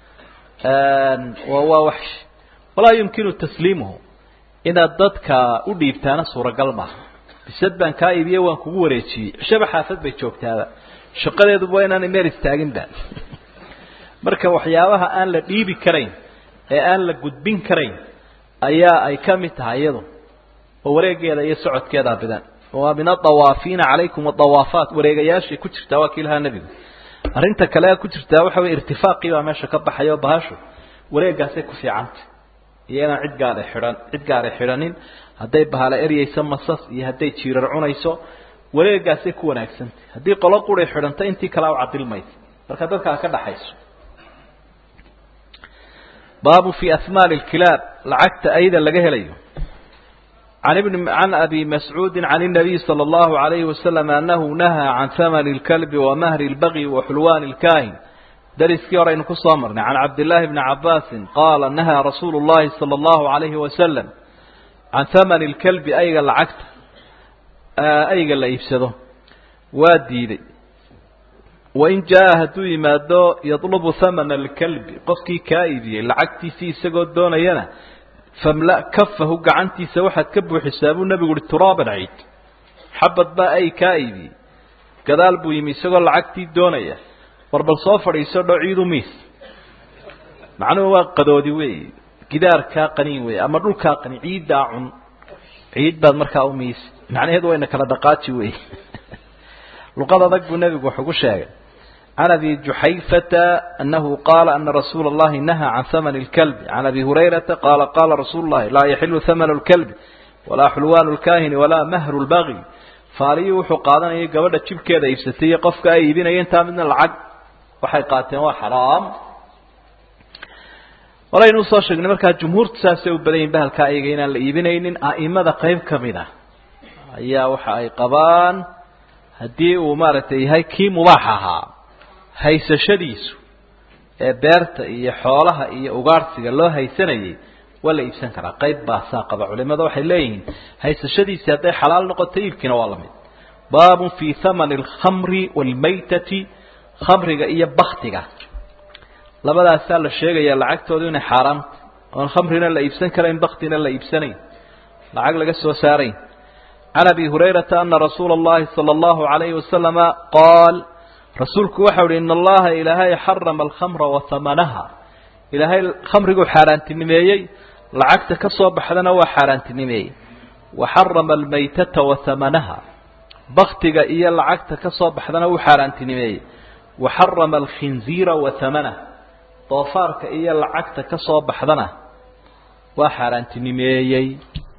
waa waa waxshi walaa yumkinu tasliimuhu inaad dadka u dhiibtaana suuragal maaha bisad baan kaa iibiye waan kugu wareejiyey cishaba xaafad bay joogtaaba shaqadeeduba waa inaanay meel istaaginba marka waxyaabaha aan la dhiibi karayn ee aan la gudbin karayn ayaa ay ka mid tahay iyadu oo wareegeeda iyo socodkeeda bidan waa min adawaafiina calaykum adawaafaat wareegayaashay ku jirtaa waa kiilaha nebigu arrinta kale ku jirtaa waxa weeye irtifaaqii baa meesha ka baxayo bahashu wareegaasay ku fiicantay iyo inaan cid gaar ah xidhan cid gaar ah xidhanin hadday bahala eryayso masas iyo hadday jiirar cunayso wareegaasay ku wanaagsantay haddii qolo quray xidhanta intii kale u cadilmaysa marka dadka ka dhaxayso باب في أثمان الكلاب لعكت أيضا لجهليه عن ابن عن أبي مسعود عن النبي صلى الله عليه وسلم أنه نهى عن ثمن الكلب ومهر البغي وحلوان الكاهن درس كيرين كصامرنا عن عبد الله بن عباس قال نهى رسول الله صلى الله عليه وسلم عن ثمن الكلب أيضا لعكت أيضا لا يفسده وادي وإن جاء هدوي مادو يطلب ثمن الكلب قفكي كايدي لعكتي سي سقود دون ينا فملأ كفه قعنتي سوحت كبو حسابه النبي يقول التراب العيد حبت بقى أي كايدي كذال بو يمي سقود لعكتي دون ينا وربل صوفر يسرد عيدو ميس معنى هو قدودي وي كدار كاقني وي أما دول كاقني عيد داعن عيد بعد مركاو ميس معنى هذا وإنك لدقاتي وي luqada dag buu nabigu wuxuu ku sheegay عن أبي جحيفة أنه قال أن رسول الله نهى عن ثمن الكلب. عن أبي هريرة قال قال رسول الله لا يحل ثمن الكلب ولا حلوان الكاهن ولا مهر البغي. فالي وحقادنا يقبل تشيب كذا يفسدي قفك أي بين ينتهى من العقد وحقاتنا وحرام. ولا ينوصل شيء نمرك الجمهور تساسي وبلين به الكائنين اللي يبينين أئمة قيب كمينة يا وحي قبان هدي ومارتي هاي كي مباحها haysashadiisu ee beerta iyo xoolaha iyo ugaarsiga loo haysanayay wala iibsan karaa qayb baa saaqaba culimada waxay leeyihiin haysashadiisa haday xalaal noqoto iibkina waa lamid. baab fi thaman al-khamri wal-maytati khamriga iyo bakhtiga labadaas la sheegaya lacagtoodu inay xaraam oo khamrina la iibsan karo in bakhtina la iibsanay lacag laga soo saaray. عن أبي هريرة أن رسول الله صلى الله عليه وسلم قال رسولك وحول إن الله إلهي حرم الخمر وثمنها إلهي الخمر حاران تنميي لعكت كصوب حدنا وحاران تنميي وحرم الميتة وثمنها بختك إيا لعكت كصوب حدنا وحاران تنميي وحرم الخنزير وثمنه طوفارك إيا لعكت كصوب حدنا وحاران تنميي.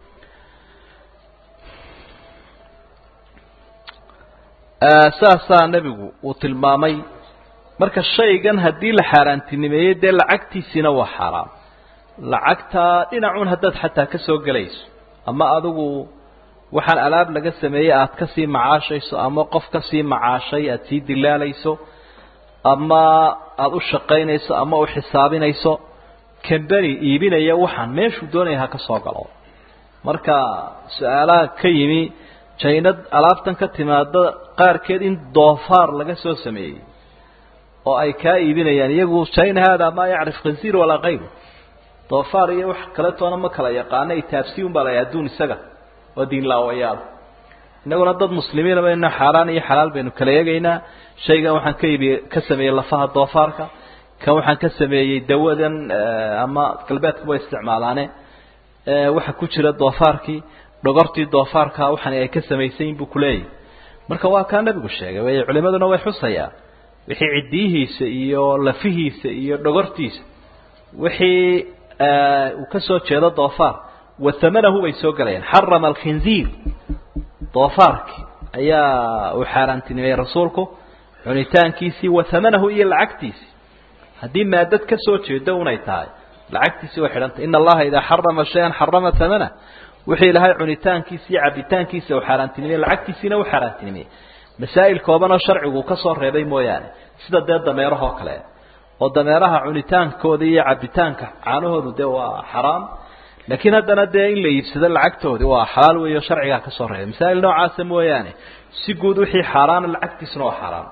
أساسا نبيه وتلمامي مركز الشيء كان هدي لحارانتينيمية دي لعكتي سنة وحرام لعكتا إنعون هدد حتى كسو قليس أما أدوه وحان ألاب لقى السمية أتكسي معاشيسو أما قف كسي معاشي أتيد الله ليسو أما أدو الشقينيسو أما أحسابينيسو كمبري إيبين يوحان ميشو دوني هكا سوقلو مركز سؤالا كيمي jaynad alaabtan ka timaada qaarkeed in doofaar laga soo sameeyay oo ay ka iibinayaan iyagu jayna hada ma yaarif khinsiir wala qayb doofaar iyo wax kale toona ma kala yaqaanay taafsiin baa la yaduun isaga oo diin la wayaal inaguna dad muslimiin ah inna xaraan iyo xalaal baynu kala yeegaynaa shaygan waxaan ka iibi ka sameeyay lafaha doofaarka kan waxaan ka sameeyay dawadan ama qalbeedka way isticmaalaane waxa ku jira doofaarkii dhogortii doofaarka waxaan ay ka sameeyeen buu kuleeyay marka waa ka nabigu sheegay way culimaduna way xusayaan wixii cidihiisa iyo lafihiisa iyo dhogortiisa wixii uu ka soo jeedo doofaar wathamanahu way soo galayeen harama al-khinzir doofaarki ayaa uu xaaraantinimay rasuulku cunitaankiisi wathamanahu iyo lacagtiisi hadii maadad ka soo jeedo unay tahay lacagtiisi way xidhantay in allaha idha harama shay'an harama thamana wixii ilahay cunitaankiisa iyo cabitaankiisa uu xaaraantinimay lacagtiisina uu xaaraantinimay masaa'il kooban oo sharcigu ka soo reebay mooyaane sida deed dameeraha kale oo dameeraha cunitaankooda iyo cabitaanka caanahoodu de waa xaraam laakiin haddana de in la iibsado lacagtooda waa xalaal weeyo sharciga ka soo reebay masaa'il noocaas mooyaane si guud wixii xaraam lacagtiisna waa xaraam.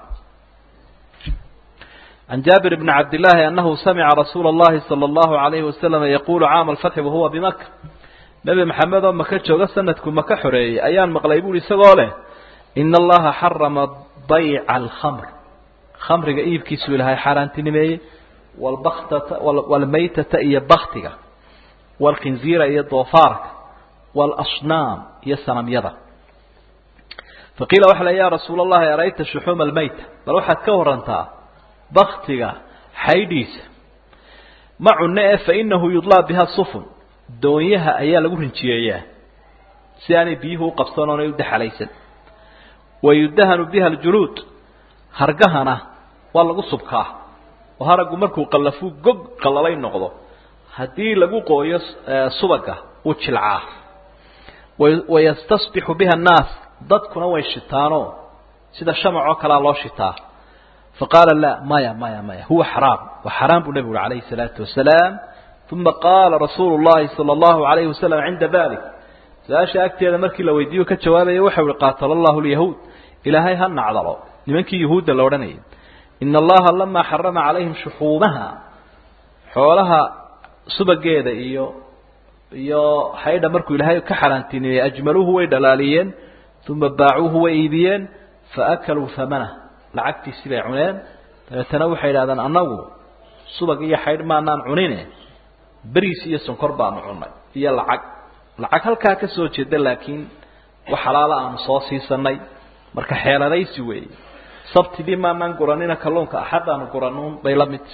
عن جابر بن عبد الله أنه سمع رسول الله صلى الله عليه وسلم يقول عام الفتح وهو بمكة نبي محمد مكة جوغا سنتكم مكة حري أيان مقليبون يسقاله إن الله حرم بيع الخمر خمر جايب كيسو لها حارانتينمي والبختة والميتة هي بختة والخنزير هي ضفارك والأصنام هي السنم يدا. فقيل وحلا يا رسول الله يا ريت شحوم الميتة بل واحد كورنتا بختة حيديس مع الناء فإنه يطلع بها الصفن doonyaha ayaa lagu rinjiyeeyaa si aanay biyuhu qabsanoon ay u dhaxalaysan wayudahanu biha aljulud hargahana waa lagu subkaa oo haragu markuu qallafu gog qallalay noqdo hadii lagu qooyo subaga u jilcaa wayastasbihu biha an-nas dadkuna way shitaano sida shamaco kala loo shitaa faqala la maya maya maya huwa haram wa haram bu nabi alayhi salatu wassalam. ثم قال رسول الله صلى الله عليه وسلم عند ذلك لا شاكت هذا مركي لو يديو كجوابه وحول قاتل الله اليهود إلهي هن عضلوا لمنك يهود لورني إن الله لما حرم عليهم شحومها حولها سبق جيدة إيو إيو حيدا مركو إلهي كحرانتين أجملوه ويدلاليين ثم باعوه وإيبيين فأكلوا ثمنه لعكت السبيعونين تنوح إلى هذا النوو سبق إيا حيد ما نان عنينه بريس iyo sonkor baan cunay iyo lacag lacag halka ka soo jeeda laakiin wax xalaal ah aan soo siisanay marka xeeladaysi weey sabtidii maanaan guranina kalluunka axadaanu guranuun bay la mid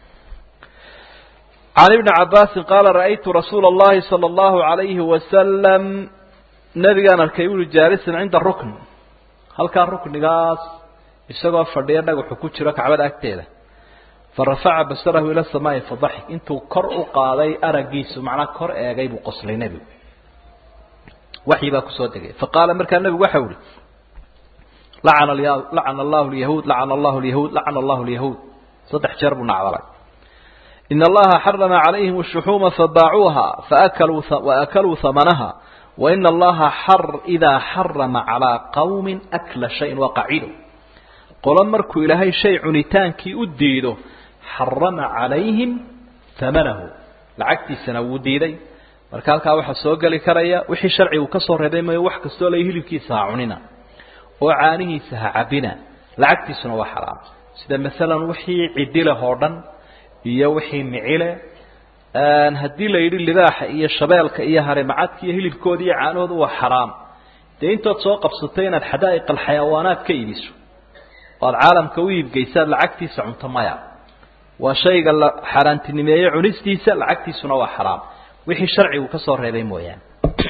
can ibni cabaasin qaala ra'aytu rasuula allahi sala allahu alayhi wasalam nabigaan arkay uli jaalisan cinda rukn halkaa ruknigaas isagoo fadhiya dhagaxu ku jiro kacbada agteeda farafaca basarahu ila samaa'i fadaxik intuu kor u qaaday araggiisu macnaa kor eegay buu qoslay nebigu waxyi baa kusoo degay faqaala markaa nebigu waxa uhi lacana lacana allahu lyahuud lacana allahu lyahuud lacana allahu lyahuud saddex jeer buu nacdalay in allaha xarama calayhim ashuxuuma fabaacuuha faakaluu waakaluu hamanaha waina allaha xar idaa xarama calaa qawmin akla shayin waa qaciido qolo markuu ilaahay shay cunitaankii u diido xarama calayhim hamanahu lacagtiisana wuu diiday marka halkaa waxaa soo geli karaya wixii sharcigu ka soo reebay mayo wax kastoo la hilibkiisa ha cunina oo caanihiisa ha cabina lacagtiisuna waa xaraam sida masalan wixii cidileh oo dhan iyo wixii micile haddii la yidhi libaaxa iyo shabeelka iyo harimacadka iyo hilibkooda iyo caanahooda waa xaraam dee intood soo qabsatay inaad xadaa'iq alxayawaanaad ka iibiso oo aad caalamka u iibgeysaad lacagtiisa cunto maya waa shayga la xaaraantinimeeye cunistiisa lacagtiisuna waa xaraam wixii sharcigu ka soo reebay mooyaane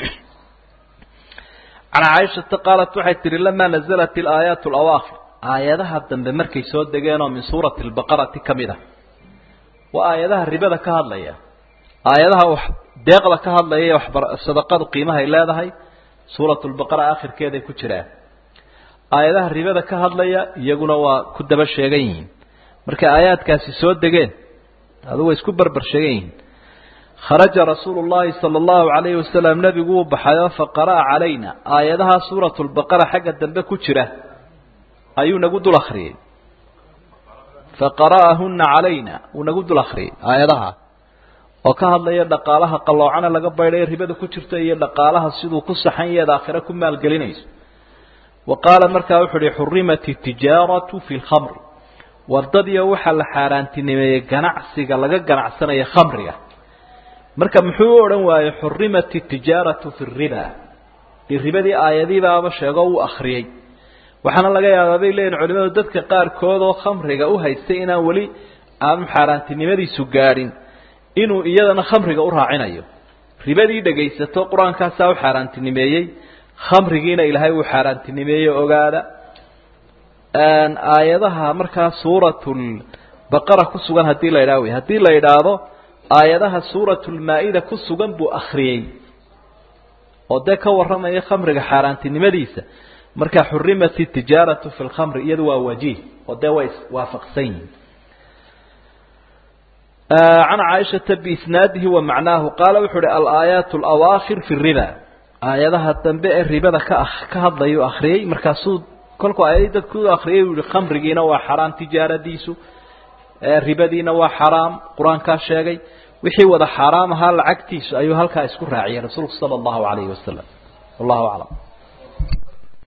can caaishata qaalat waxay tihi lamaa nazalat ilaayaat alawaakhir aayadaha dambe markay soo degeen oo min suurati albaqarati ka mid ah waa aayadaha ribada ka hadlaya aayadaha wax deeqda ka hadlaya iyo waxbar sadaqadu qiimahay leedahay suuratu albaqara aakhirkeeday ku jiraan aayadaha ribada ka hadlaya iyaguna waa ku daba sheegan yihiin markay aayaadkaasi soo degeen adu way isku barbar sheegan yihiin kharaja rasuulu llahi sala allahu calayhi wasalam nebigu uu baxayo faqara'a calayna aayadaha suuratu lbaqara xagga dambe ku jira ayuu nagu dul akhriyey faqara'ahuna calayna wuu nagu dul akhriyey aayadaha oo ka hadlaya dhaqaalaha qalloocana laga baydhayo ribada ku jirta iyo dhaqaalaha siduu ku saxan yaheed aakhire ku maalgelinayso wa qaala markaa wuxu uhi xurimat itijaaratu fi lkhamri wardadiyo waxaa la xaaraantinimeeyey ganacsiga laga ganacsanayo khamriga marka muxuu u odhan waayey xurimat itijaaratu fi riba dee ribadii aayadiibaaba sheego uu akhriyey waxaana laga yaabaa bay leeyihin culimadu dadka qaarkood oo khamriga u haystay inaan weli aanu xaaraantinimadiisu gaadhin inuu iyadana khamriga u raacinayo ribadii dhegaysato qur-aankaasaa u xaaraantinimeeyey khamrigiina ilaahay uu xaaraantinimeeyey ogaada aayadaha markaa suuratulbaqara ku sugan haddii la idhaha wey haddii la idhaahdo aayadaha suuratulmaa-ida ku sugan buu akhriyey oo dee ka warramaya khamriga xaaraantinimadiisa marka xurimat itijaaratu fi lkhamri iyadu waa wajiih oo dee way iswaafaqsan yihin can caaishata biisnaadihi wa macnaahu qaala wuxuu uhi alaayaat alawaakhir fi riba aayadaha dambe ee ribada ka ka hadlayuu akhriyey markaasuu kolkuu aayadii dadku u akhriyay uu yihi khamrigiina waa xaraam tijaaradiisu ribadiina waa xaraam qur-aankaa sheegay wixii wada xaraam ahaa lacagtiisu ayuu halkaa isku raaciyay rasuulku sala allahu calayhi wasalam wallahu aclam